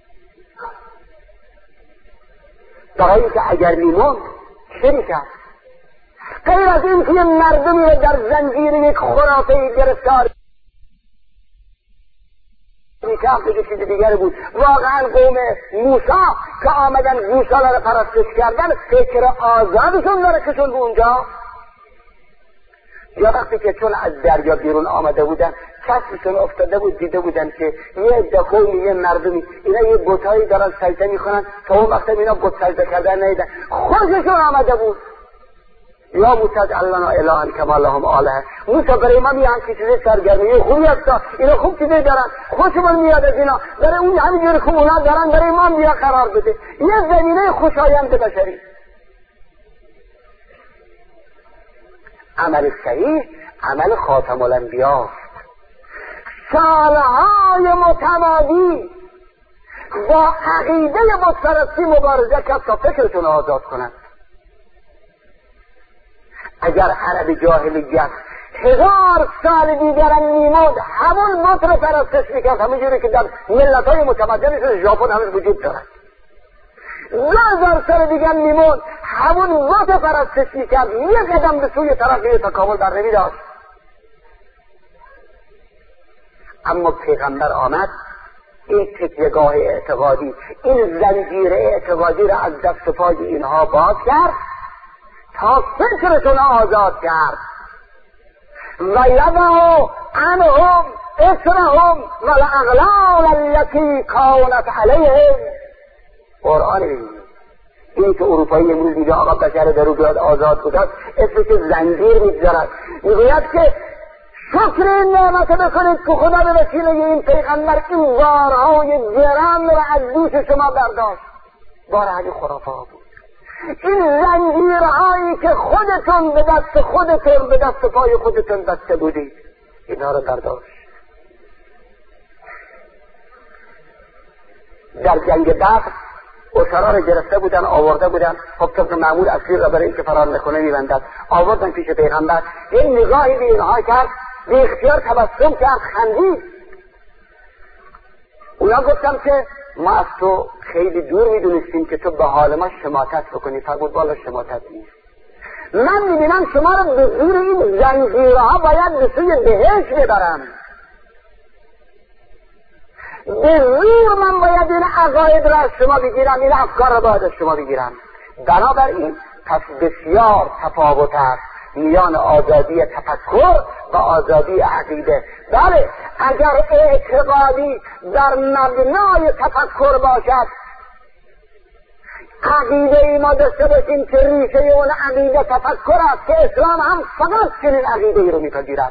برای اینکه اگر میموند چه میکرد؟ غیر از این که مردمی رو در زنجیر یک خرافه گرفتار میکرد دیگه چیز دیگر بود. واقعا قوم موسی که آمدن گوساله رو پرستش کردن، فکر آزادشون داره کشون به اونجا. یا وقتی که چون از دریا بیرون آمده بودن، کسبشون افتاده بود، دیده بودن که یه دقومی یه مردمی اینا یه بتایی دارن سجده میکنن، تا اون وقت اینا بت سجده کردن نیدن، خودشون آمده بود. یا موسی اجعل لنا الها کما لهم آلهه. موسی برای ما میان که چیزی سرگرمی خوبی هستا، اینا خوب چیزی دارن، خوشمون میاد از اینا، برای اون همینجوری که اونا دارن برای ما بیا قرار بده. یه زمینه خوشایند بشری. عمل صحیح عمل خاتم الانبیا. سالهای متمادی با عقیده بتپرستی مبارزه کرد تا فکرتون آزاد کنند. اگر عرب جاهلیت هزار سال دیگرم میمود همون بت رو پرستش میکرد، همونجوری که در ملت های متمدن ژاپن همون وجود دارد. دو هزار سال دیگر میمود همون بت پرستش میکرد، یک قدم به سوی طرف تکامل بر نمیداشت. اما پیغمبر آمد، این تکیهگاه اعتقادی، این زنجیر اعتقادی را از دست پای اینها باز کرد تا فکرشون آزاد کرد. و یضع عنهم اصرهم و الاغلال التي کانت علیهم. قرآن این که اروپایی امروز میگه آقا بشر در رو بیاد آزاد کداست، اسمش زنجیر میگذارد. میگوید که شکر این نعمت بکنید که خدا به وسیله این پیغمبر این بارهای گران را از دوش شما برداشت. بارهای خرافه ها بود. این زنجیرهایی که خودتون به دست خودتون به دست پای خودتون بسته بودید، اینا رو برداشت. در جنگ بدر اسرا رو گرفته بودن، آورده بودن، خب طبق معمول اسیر را برای اینکه فرار نکنه میبندد، آوردن پیش پیغمبر. این نگاهی به اینها کرد، به اختیار تبسم کرد، خندید، اونا گفتم که ما از تو خیلی دور میدونستیم که تو به حال ما شماتت بکنی. فرمود بالا شماتت نیست، من میبینم شما رو به زور این زنجیرها باید به سوی بهشت ببرم، به زور من باید این عقاید را از شما بگیرم، این افکار را باید از شما بگیرم. بنابراین پس بسیار تفاوت است میان آزادی تفکر و آزادی عقیده. بله اگر اعتقادی در مبنای تفکر باشد، عقیده ای ما داشته باشیم که ریشه اون عقیده تفکر است، که اسلام هم فقط چنین عقیده ای رو میپذیرد،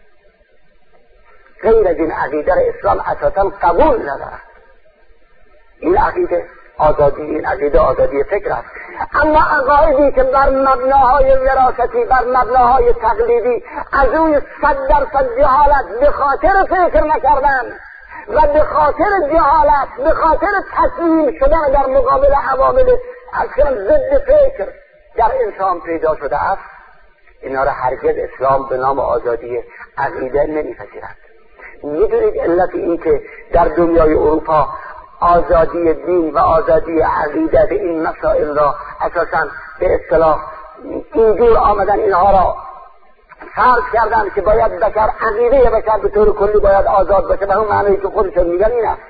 غیر از این عقیده را اسلام اساسا قبول ندارد. این عقیده آزادی، این عقیده آزادی فکر است. اما عقایدی که بر مبناهای وراثتی، بر مبناهای تقلیدی از روی صد درصد جهالت به خاطر فکر نکردن و به خاطر جهالت، به خاطر تسلیم شدن در مقابل عوامل اصلا ضد فکر در انسان پیدا شده است، اینا را هرگز اسلام به نام آزادی عقیده نمیپذیرد. میدونید علت این که در دنیای اروپا آزادی دین و آزادی عقیده به این مسائل را اساساً به اصطلاح اینجور آمدن اینها را فرض کردن که باید بشر، عقیده بشر به طور کلی باید آزاد باشه، به اون معنی که خودشون میگن این است.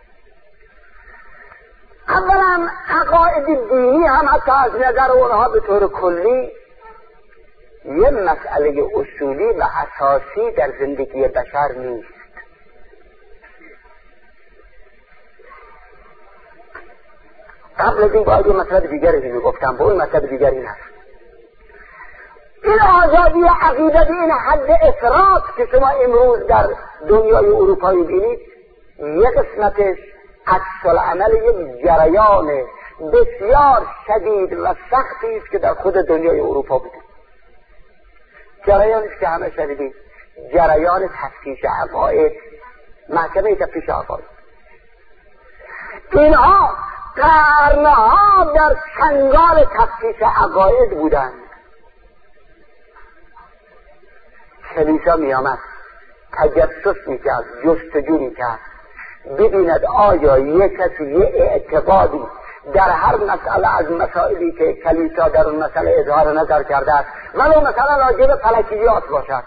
اولا عقاید دینی هم حتی از نظر اونها به طور کلی یه مسئله اصولی و اساسی در زندگی بشر نیست. قبل از این باید یه مطلب دیگری رو گفتم، به اون مطلب دیگری این است. این آزادی عقیده به این حد افراط که شما امروز در دنیای اروپایی بینید، یک قسمتش عکس العمل یک جریان بسیار شدید و سختی است که در خود دنیای اروپا بوده. جریانی است که همه شنیدید، جریان تفتیش عقاید، محکمه تفتیش عقاید. اینها قرنها در چنگال تفتیش عقاید بودند. کلیسا می آمد تجسس می کرد، جستجو می کرد ببیند آیا یک کسی یه اعتقادی در هر مسئله از مسائلی که کلیسا در اون مسئله اظهار نظر کرده است، ولو مثلا راجع به فلکیات باشد،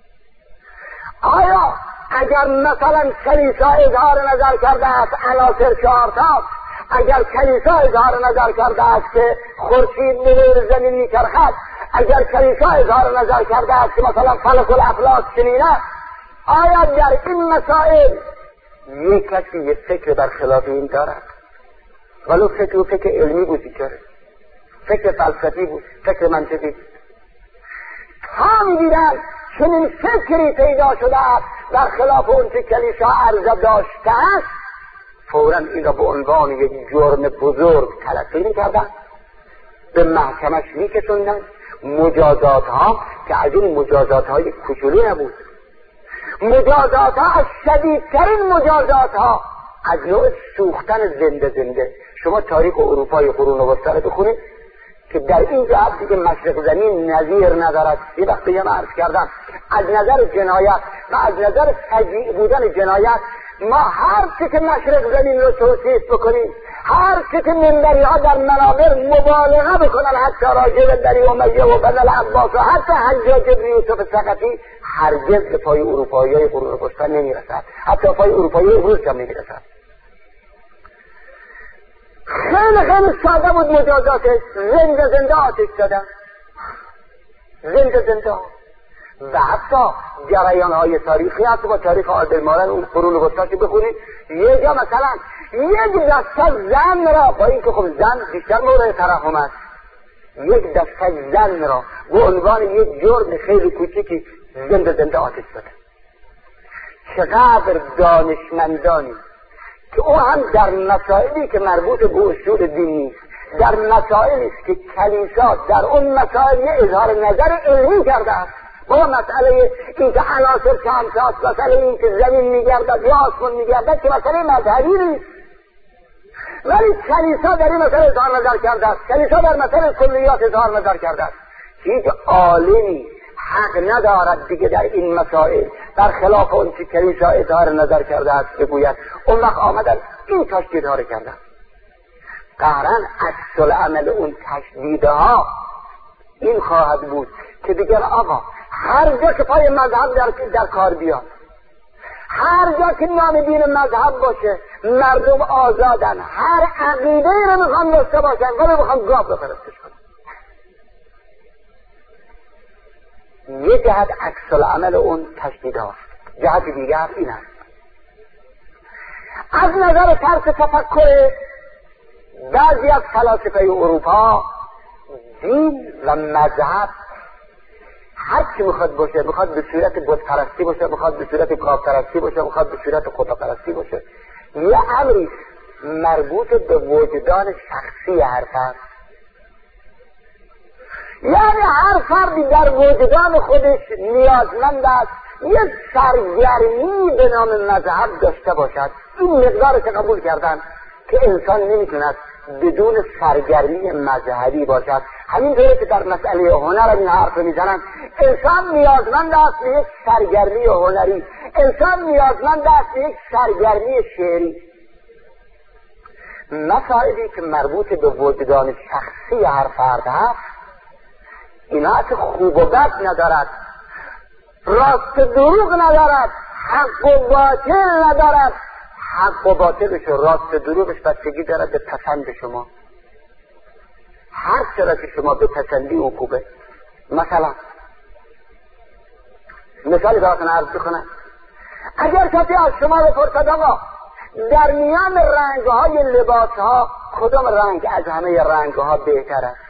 آیا اگر مثلا کلیسا اظهار نظر کرده است عناصر چهارتاست، اگر کلیسا اظهار نظر کرده است که خورشید دور زمین میچرخد، اگر کلیسا اظهار نظر کرده است که مثلا فلک الافلاک چنین است، آیا در این مسائل یک کسی یک فکر برخلاف این دارد؟ ولو فکر و فکر علمی بود بیچاره، فکر فلسفی بود، فکر منطقی بود. تا می‌دیدن چنین فکری پیدا شده است برخلاف اون که کلیسا عرضه داشته است، فوراً این را به عنوان یک جرم بزرگ تلقی می‌کردن، به محکمش می‌کشوندن، مجازات ها که از این مجازات های کوچولی نبود، مجازات ها از شدیدترین مجازات ها از نوع سوختن زنده زنده. شما تاریخ اروپای قرون وسطا رو بخونید که در این جهت دیگه مشرق زمین نظیر ندارد. یه وقت بگم عرض کردم از نظر جنایت و از نظر فجیع بودن جنایت، ما هر چی که مشرق زمین رو توصیف بکنیم، هر چی که منبری ها در منابر مبالغه بکنن، حتی راجع به بنی امیه و بنی العباس و حتی حجاج بن یوسف ثقفی، هرگز به پای اروپایی های قرون وسطا نمیرسد، حتی پای اروپایی امروز هم نمیرسد. خیلی خیلی ساده بود مجازاتش، زنده زنده آتش دادن، زنده زنده. و حتی جریان های تاریخی، حتی با تاریخ عادل مانند اون قرون وسطا که بخونید، یه جا مثلا یک دسته زن را، با این که خب زن بیشتر مورد ترحم است، یک دسته زن را به عنوان یک جرم خیلی کوچیکی زنده زنده آتش دادن. چقدر دانشمندانی که او هم در مسائلی که مربوط به اصول دین نیست، در مسائلی است که کلیسا در اون مسائل اظهار نظر علمی کرده است، با مسئله این که عناصر چند تاست، مسئله این که زمین میگردد یا آسمان میگردد که مسئله مذهبی نیست، ولی کلیسا در این مسئله اظهار نظر کرده است، کلیسا در مسئله کلیات اظهار نظر کرده است. هیچ عالمی حق ندارد دیگه در این مسائل در خلاف اون که کلیسا اظهار نظر کرده است بگوید. اون وقت آمدن این تشدیدها رو کردن. قهرن عکس العمل اون تشدیدها این خواهد بود که دیگر آقا هر جا که پای مذهب در, در کار بیاد، هر جا که نام دین مذهب باشه، مردم آزادن، هر عقیده رو میخوان داشته باشن و میخوان گاف بفرستش کنن. یه جهت عکس العمل اون تشدید هاست، جهت دیگر این است. از نظر طرز تفکر بعضی از فلاسفه اروپا، دین و مذهب هر چی میخواد باشه، میخواد به صورت بت پرستی باشه، میخواد به صورت کاف پرستی باشه، میخواد به صورت خدا پرستی باشه، یه امری مربوط به وجدان شخصی هر فرد. یعنی هر فردی در وجدان خودش نیازمند است یک سرگرمی به نام مذهب داشته باشد. این مقدار که قبول کردن که انسان نمیتوند بدون سرگرمی مذهبی باشد. همینطوری که در مسئله هنر این حرف میزنن، انسان نیازمند است به یک سرگرمی هنری، انسان نیازمند است به یک سرگرمی شعری. مسائلی که مربوط به وجدان شخصی هر فرد هست، اینا که خوب و بد ندارد، راست و دروغ ندارد، حق و باطل ندارد. حق و باطلش و راست و دروغش بستگی دارد به پسند شما. هر چرا که شما به پسندی او خوبه. مثلا مثالی براتون عرض بکنم، اگر کسی از شما بپرسد آقا در میان رنگهای لباسها کدام رنگ از همه رنگها بهتر است،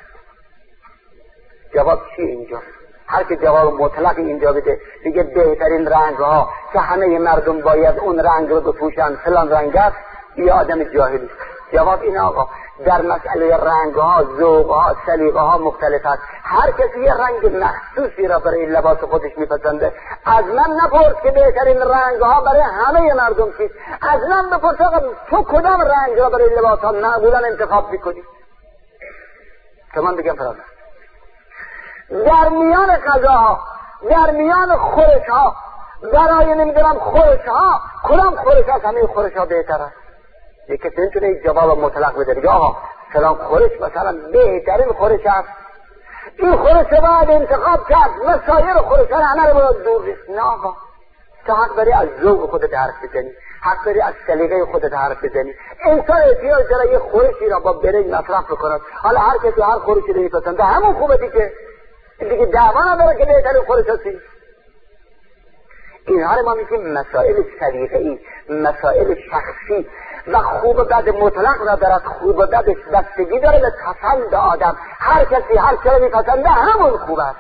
جواب چیه اینجا؟ هر که جواب مطلق اینجا بده دیگه بهترین رنگ ها که همه مردم باید اون رنگ رو بپوشن فلان رنگ است، یه آدم جاهلی. جواب این آقا در مسئله رنگ ها، ذوق ها، سلیقه ها مختلف است. هر کسی یه رنگ مخصوصی را برای لباس خودش میپسنده. از من نپرس که بهترین رنگ ها برای همه مردم چیست، از من بپرس آقا تو کدام رنگ را برای لباس ها معمولا انتخاب میکنی که من بگم فرامه. در میان غذاها، در میان خورش ها، برای نمیدونم خورش ها کدام خورش ها همه خورش ها بهتر است؟ یک کسی نمیتونه یک جواب مطلق بده دیگه آقا فلان خورش مثلا بهترین خورش است، این خورش باید انتخاب کرد و سایر خورش ها همه رو باید دور ریخت. نه آقا، تو حق داری از ذوق خودت حرف بزنی، حق داری از سلیقه خودت حرف بزنی. انسان احتیاج داره یه خورشی را با برنج مصرف بکند. حالا هر کسی هر خورشی رو میپسنده همون خوبه دیگه، دیگه دعوا نداره که بهترین خورش هستی. اینها رو ما میگیم مسائل سلیقه‌ای، مسائل شخصی و خوب و بد مطلق ندارد. خوب و بدش بستگی داره به پسند آدم. هر کسی هر چه میپسنده همون خوب است.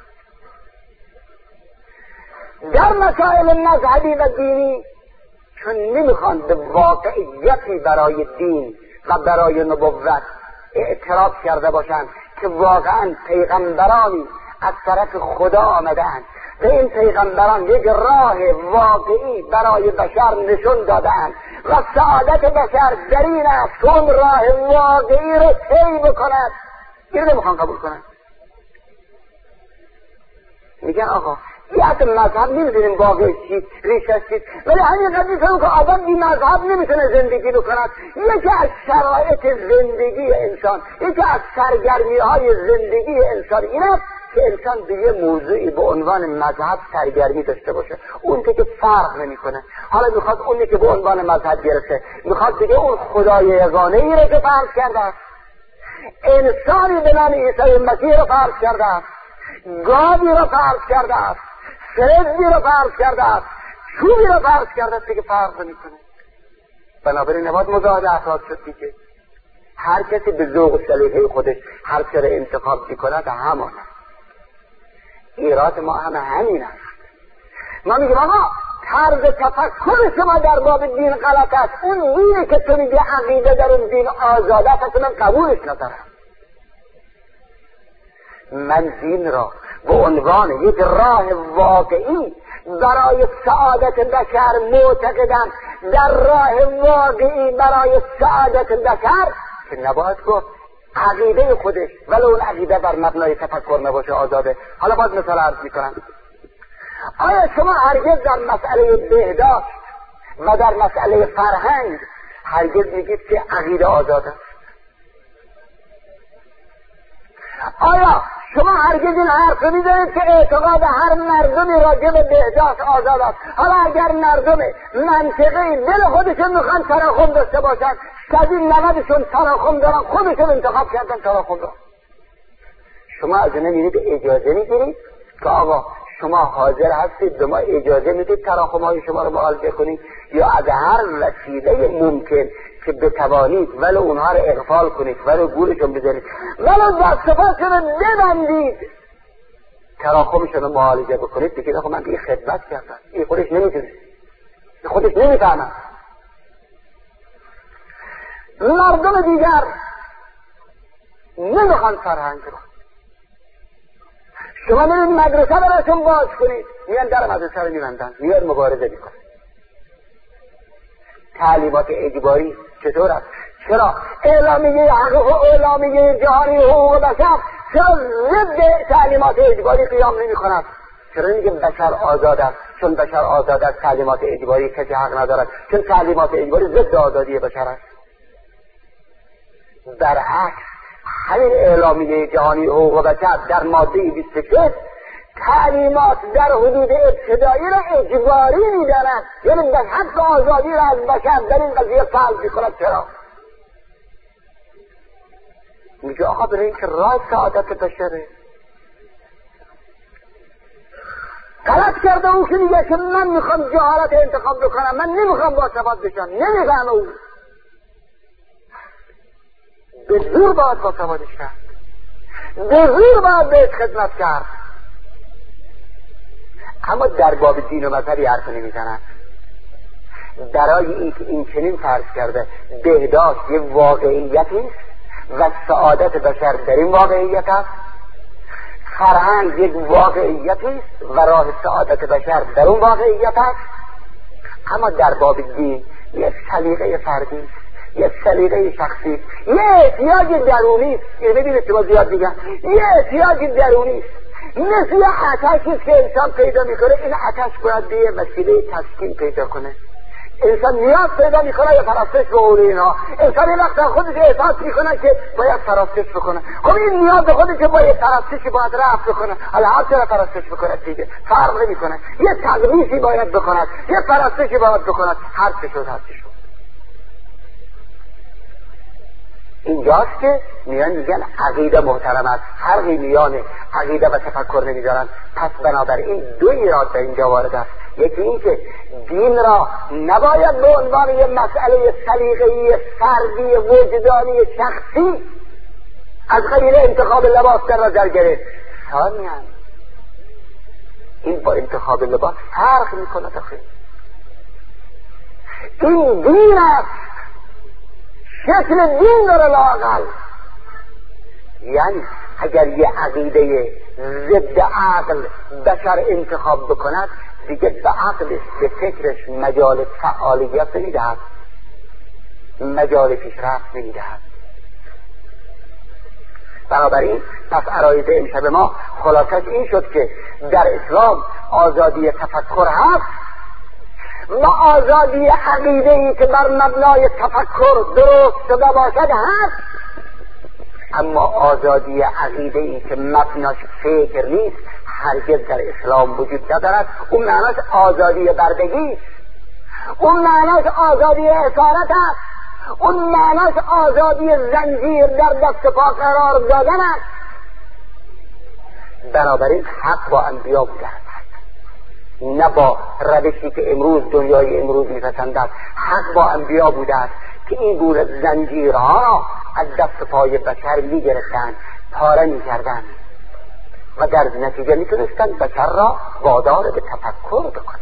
در مسائل مذهبی و دینی چون نمیخوان به واقعیتی برای دین و برای نبوت اعتراف کرده باشند که واقعا پیغمبرانی از طرف خدا آمدند و این پیغمبران یک راه واقعی برای بشر نشون دادند و سعادت بشر در این است که اون راه واقعی رو طی بکند. این رو نمیخوان قبول کنند. میگن آقا یه اصلا مذهب نمیدونیم واقعی چی ریشه چی، ولی همین قدر میکنم که آدم بی مذهب نمیتونه زندگی بکند. یکی از شرایط زندگی انسان، یکی از سرگرمی های زندگی انسان این است که انسان به یه موضوعی به عنوان مذهب سرگرمی داشته باشه. اون که فرق نمیکنه. حالا میخواد اونی که به عنوان مذهب گرفته میخواد دیگه اون خدای یگانه ای رو که فرض کرده است، انسانی به نام عیسی مسیح رو فرض کرده است، گاوی رو فرض کرده است، سرزی رو فرض کرده است، چوبی رو فرض کرده است، دیگه فرق نمیکنه. بنابراین نباید مزاحم افراد شد دیگه. هر کسی به ذوق و سلیقه خودش هر چه رو انتخاب میکند همان است. ایراد ما همه همین است. ما میگیم آقا طرز تفکر شما در باب دین غلط است. اون دینی که تو میگه عقیده در اون دین آزاده است من قبولش ندارم. من دین را به عنوان یک راه واقعی برای سعادت بشر معتقدم. در راه واقعی برای سعادت بشر که نباید گفت عقیده خودش ولی اون عقیده بر مبنای تفکر نباشه آزاده. حالا باز مثال عرض میکنم. آیا شما هرگز در مسئله بهداشت و در مسئله فرهنگ هرگز میگید که عقیده آزاده؟ آیا شما هرگز این حرف میزنید که اعتقاد هر مردمی راجع به بهداشت آزاد است؟ حالا اگر مردم منطقی دل خودشون میخوان تراخم داشته باشن، صد نودشون تراخم دارن، خودشون انتخاب کردن تراخم دارن، شما از اونه میرید اجازه میگیرید که آقا شما حاضر هستید به ما اجازه میدید تراخم های شما رو معالجه کنید، یا از هر وسیله ممکن که بتوانید ولو اونها رو اغفال کنید، ولو گورشون بزنید، ولو دستفاشون رو ببندید تراخمشون رو معالجه بکنید، بگید آقا من به این خدمت کردم، این خودش نمیتونه، این خودش نمیفهمه. مردم دیگر نمیخوان فرهنگ رو. شما میرید مدرسه براشون باز کنید، میان در مدرسه رو میبندن، میان مبارزه میکنن. تعلیمات اجباری چطور است؟ چرا اعلامیه حقوق اعلامیه جهانی حقوق بشر چرا ضد تعلیمات اجباری قیام نمی کند؟ چرا میگه بشر آزاد است؟ چون بشر آزاد است تعلیمات اجباری کسی حق ندارد، چون تعلیمات اجباری ضد آزادی بشر است. برعکس همین اعلامیه جهانی حقوق بشر در ماده بیست و شش تعلیمات در حدود ابتدایی را اجباری می‌داند، یعنی به حق آزادی را از بشر در این قضیه سلب می‌کند. چرا؟ میگه آقا برای اینکه راه سعادت بشره. غلط کرده او که میگه که من میخوام جهالت انتخاب بکنم، من نمیخوام با سواد بشم، نمیفهمه او. به زور باید با سوادش کرد، به زور باید بهش خدمت کرد. اما در باب دین و مذهبی حرف نمیزند. برای اینکه این چنین فرض کرده بهداشت یه واقعیتی است و سعادت بشر در این واقعیت است، فرهنگ یک واقعیتی است و راه سعادت بشر در اون واقعیت است، اما در باب دین یک سلیقه فردی است، یک سلیقه شخصی است، یه احتیاج درونی است. این ببینید که با زیاد میگن یه احتیاج درونی است، مثل یه آتشی که انسان پیدا میکنه، این آتش باید به یه وسیله تسکین پیدا کنه. انسان نیاز پیدا میکنه یا پرستش به اون اینها. انسان یه وقت خودش احساس میکنه که باید پرستش بکنه. خب این نیاز خودش که باید پرستشی باید رفت بکنه، حالا هر چرا پرستش بکنه دیگه فرق نمیکنه، یه تقدیسی باید بکند، یه پرستشی باید بکند، هر چه شد هر چه شد. اینجاست که میان میگن عقیده محترم است، فرقی میان عقیده و تفکر نمیذارن. پس بنابراین دو ایراد در اینجا وارد است. یکی این که دین را نباید به عنوان یه مسئله سلیقه‌ای فردی وجدانی شخصی از قبیل انتخاب لباس در نظر گرفت. ثانیاً این با انتخاب لباس فرق میکنه. داخل این دین است، شکل دین داره لااقل. یعنی اگر یه عقیده ضد عقل بشر انتخاب بکند، دیگه به عقلش به فکرش مجال فعالیت نمیدهد، مجال پیشرفت نمیدهد. بنابراین پس عرایض امشب ما خلاصش این شد که در اسلام آزادی تفکر هست و آزادی عقیده‌ای که بر مبنای تفکر درست شده باشد هست، اما آزادی عقیده‌ای که مبناش فکر نیست هرگز در اسلام وجود ندارد. اون معناش آزادی بردگی است، اون معناش آزادی اسارت است، اون معناش آزادی زنجیر در دست پا قرار دادن است. بنابراین حق با انبیا بوده است، نه با روشی که امروز دنیای امروز میپسندد. حق با انبیا بوده است که این گونه زنجیرها را از دست پای بشر میگرفتند، پاره میکردند و در نتیجه میتونستند بشر را وادار به تفکر بکنند.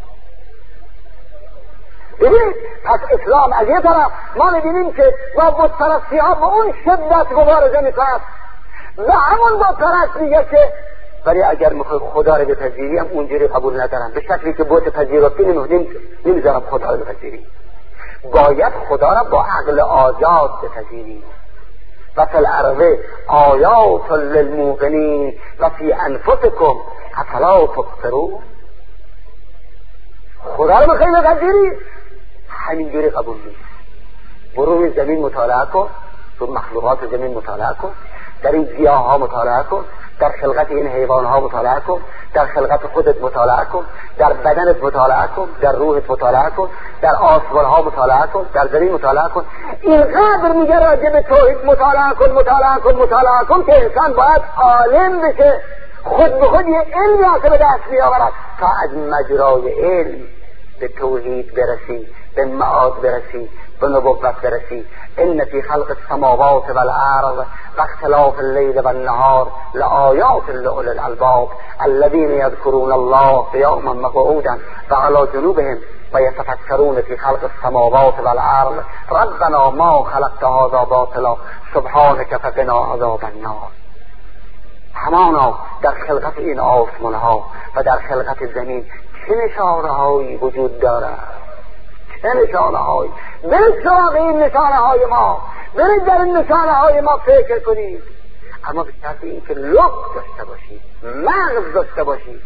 ببینید پس اسلام از یه طرف ما میبینیم که با بتپرستی ها به اون شدت مبارزه میکند و همون بتپرست میگه که ولی اگر میخوای خدا رو بپذیری هم اونجوری قبول ندارم، به شکلی که بت پذیرفتی نمیذارم خدا رو بپذیری. باید خدا را با عقل آزاد بپذیری و فی الارض آیات للموقنین و فی انفسکم افلا تبصرون. خدا رو بخوای بپذیری همینجوری قبول نیست. برو روی زمین مطالعه کن، تو مخلوقات زمین مطالعه کن، در این گیاه ها مطالعه کن، در خلقت این حیوان ها مطالعه کن، در خلقت خودت مطالعه کن، در بدنت مطالعه کن، در روحت مطالعه کن، در آسمان ها مطالعه کن، در زمین مطالعه کن. اینقدر میگه راجع به توحید مطالعه کن مطالعه کن مطالعه کن که انسان باید عالم بشه، خود به خود یه علمی حاصل به دست بیاورد تا از مجرای علم به توحید برسی، به معاد برسی، به نبوت برسی. ان فی خلق السماوات والارض و اختلاف اللیل والنهار لآیات لأولی الالباب الذین یذکرون الله قیاما وقعودا وعلی جنوبهم و یتفکرون فی خلق السماوات والارض ربنا ما خلقت هذا باطلا سبحانک فقنا عذاب النار. همانا در خلقت این آسمان ها و در خلقت زمین چه نشانه هایی وجود دارد، چه نشانه هایی. برید سراغ این نشانه های ما، برید در این نشانه های ما فکر کنید، اما به شرط این که لب داشته باشید، مغز داشته باشید،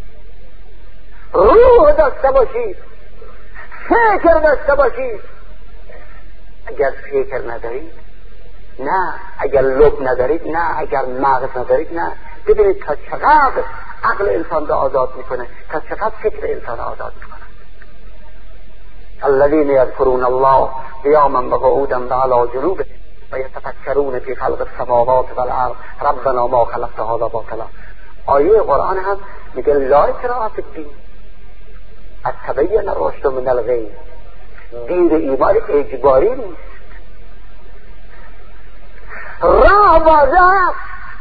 روح داشته باشید، فکر داشته باشید. اگر فکر ندارید نه، اگر لب ندارید نه، اگر مغز ندارید نه. ببینید تا چقدر عقل انسان را آزاد میکنه، تا چقدر فکر انسان را آزاد میکنه. الذين يذكرون الله قياما وقعودا وعلى جنوبهم ويتفكرون في خلق السماوات والارض ربنا ما خلقت هذا باطلا. آیه قرآن هم میگه لا اکراه فی الدین قد تبین الرشد من الغی. دین ایمان اجباری نیست، راه واضح.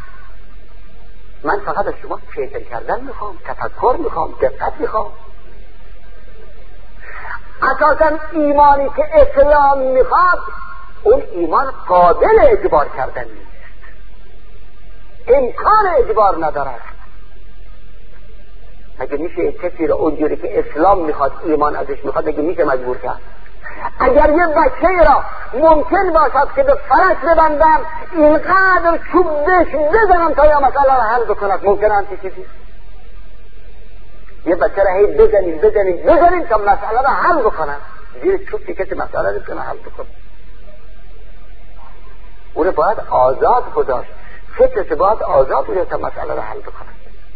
من فقط از شما فکر کردن میخوام، تفکر میخوام، دقت میخوام. اساسا ایمانی که اسلام میخواد اون ایمان قابل اجبار کردن نیست، امکان اجبار ندارد. مگه میشه کسی را اونجوری که اسلام میخواد ایمان ازش میخواد مگه میشه مجبور کرد؟ اگر یه بچه را ممکن باشد که به فرش ببندم اینقدر چوب بهش بزنم تا یا مسئله را حل بکند، ممکن همچی چیزی؟ یه بچه را هی بزنیم بزنیم بزنیم تا مسئله را حل بکنن، زیر چوبی کسی مسئله را کنه حل بکنه. اون باید آزاد گذاشت، فکرش باید آزاد بوده تا مسئله را حل بکنه.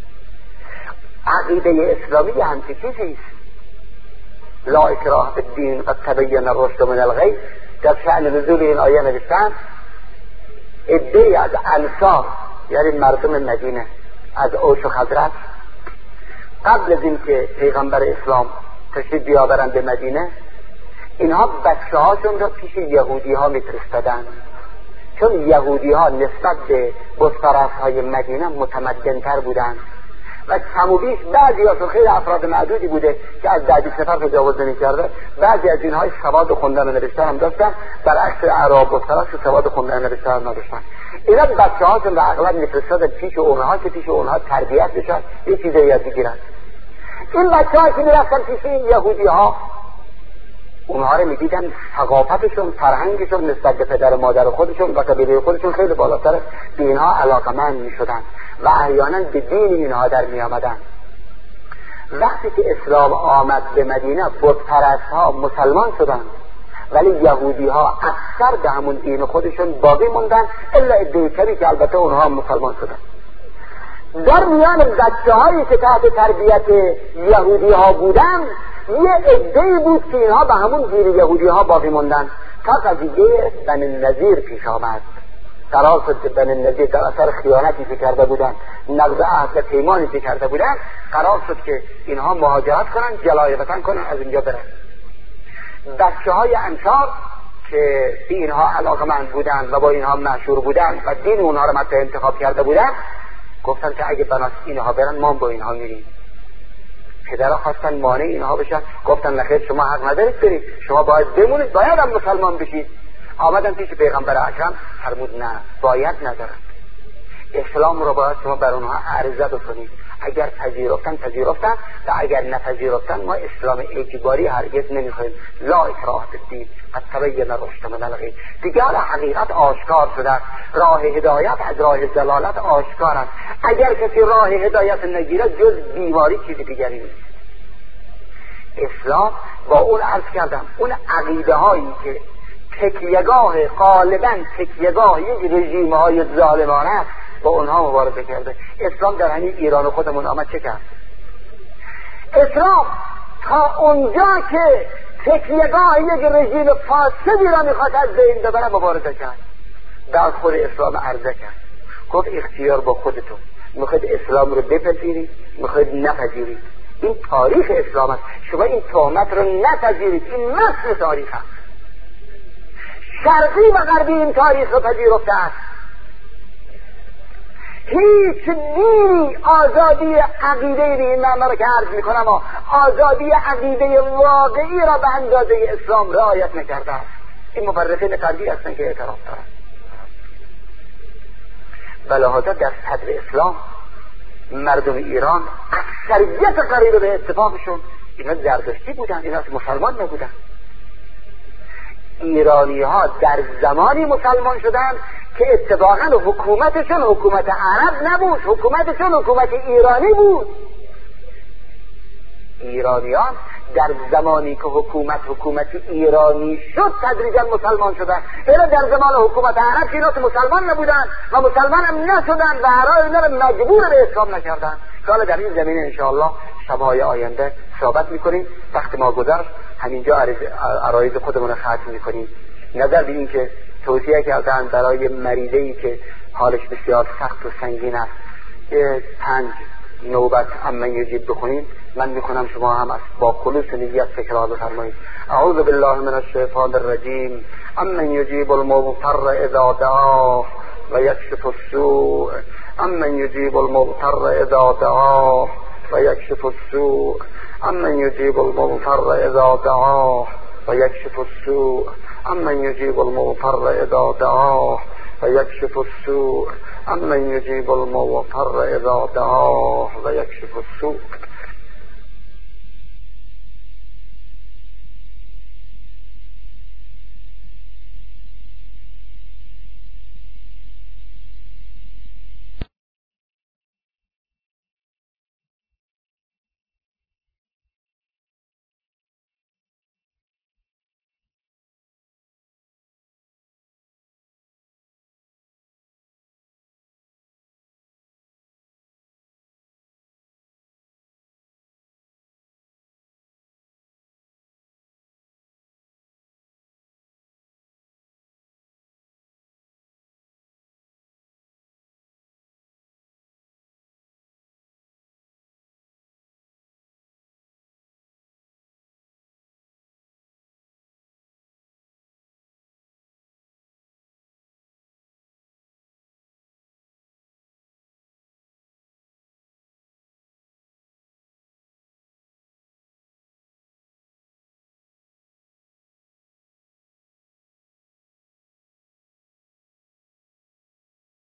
عقیده اسلامی همچی چیزیست. لا اکراه فی الدین قد تبین الرشد من الغی. در شأن نزول این آیه نوشتن عده‌ای از انصار یعنی مردم مدینه از اوس و خزرج قبل از این که پیغمبر اسلام تشریف بیاورند به مدینه اینها بچه هاشون را پیش یهودی ها میفرستادن، چون یهودی ها نسبت به بت‌پرست های مدینه متمدن تر بودن و کم و بیش بعضی هاشون خیلی افراد معدودی بوده که از ده بیست نفر تجاوز نمی‌کرده. بعضی از اینها سواد خوندن و نوشتن هم داشتن، برعکس اعراب بت‌پرست سواد خوندن و نوشتن هم نداشتن. اینا بچه هاشون را اغلب میفرستادن پیش اونها که پیش اونها تربیت بشن، یه چیزی یاد بگیرن. این بچه ها که میرفتن پیش این یهودی ها اونها رو میدیدن ثقافتشون، فرهنگشون نسبت به پدر و مادر خودشون و قبیله خودشون خیلی بالاتر، به اینها علاقمند میشدن و احیانا به دین اینها در میامدن. وقتی که اسلام آمد به مدینه بت پرست ها مسلمان شدن ولی یهودی ها اکثر به همون دین خودشون باقی موندن، الا عده کمی که البته اونها مسلمان شدن. در میان بچه هایی که تحت تربیت یهودی ها بودن یه عده‌ای بود که اینها به همون دین یهودی ها باقی موندن تا قضیه بنی النضیر پیش آمد. قرار شد که بنی النضیر در اثر خیانتی که کرده بودن، نقض عهد و پیمانی که کرده بودن، قرار شد که اینها مهاجرت کنن، جلای وطن کنن، از اینجا برن. بچه های انصار که به اینها علاقمند بودن و با اینها مشهور بودن و دین اونها رو مطلع انتخاب کرده بودن گفتن که اگه بناس اینها برن ما با اینها میریم. پدرها خواستن مانع اینها بشن، گفتن نخیر شما حق ندارید برید، شما باید بمونید، باید هم مسلمان بشید. آمدن پیش پیغمبر اکرم، فرمود نه باید ندارن. اسلام رو باید شما بر اونها عرضه بکنید. اگر پذیرفتن پذیرفتن و اگر نپذیرفتن ما اسلام اجباری هرگز نمیخوایم. لا اکراه فی الدین قد تبین الرشد من الغی. دیگه حالا حقیقت آشکار شده، راه هدایت از راه ضلالت آشکار است. اگر کسی راه هدایت نگیره جز بیماری چیزی دیگری نیست. اسلام با اون عرض کردم اون عقیده هایی که تکیهگاه غالبا تکیهگاه یک رژیم های ظالمانه است با اونها مبارزه کرده. اسلام در همین ایران خودمون آمد چه کرد؟ اسلام تا اونجا که تکیهگاه یک رژیم فاسدی را میخواد از بین ببره مبارزه کرد. در خود اسلام عرضه کرد، خود اختیار با خودتون، میخواید اسلام رو بپذیرید میخواید نپذیرید. این تاریخ اسلام است. شما این تهمت رو نپذیرید، این متن تاریخ است. شرقی و غربی این تاریخ رو پذیرفته است. هیچ دینی آزادی عقیده به این معنا رو که عرض میکنم و آزادی عقیده واقعی را به اندازه اسلام رعایت نکرده است. این مورخین غربی هستن که اعتراف دارن. ولهذا در صدر اسلام مردم ایران اکثریت قریب به اتفاقشون اینا زردشتی بودن، اینا مسلمان نبودن. ایرانی ها در زمانی مسلمان شدند که اتفاقا حکومتشون حکومت عرب نبود، حکومتشون حکومت ایرانی بود. ایرانیان در زمانی که حکومت حکومت ایرانی شد تدریجا مسلمان شدن. اینا در زمان حکومت عرب که اینا مسلمان نبودن و مسلمان هم نشدن و هرای اینا رو مجبور به اسلام نکردن. حالا در این زمینه انشاءالله شبهای آینده صحبت میکنیم. وقت ما گذشت، همینجا عرایض خودمون رو ختم میکنیم. نظر به این که توصیه کردن برای مریضه‌ای که حالش بسیار سخت و سنگین است پنج نوبت اما یجیب بخونیم. من میکنم شما هم با خلوص نیت تکرار بفرمایید. اعوذ بالله من الشیطان الرجیم. امن یجیب المضطر اذا دعاه و یکشف السوء. امن یجیب المضطر اذا دعاه و یکشف السوء. امن یجیب المضطر اذا دعاه و یکشف السوء. امن یجیب المضطر اذا دعاه و یکشف السوء. امن یجیب المضطر اذا دعاه و یکشف السوء.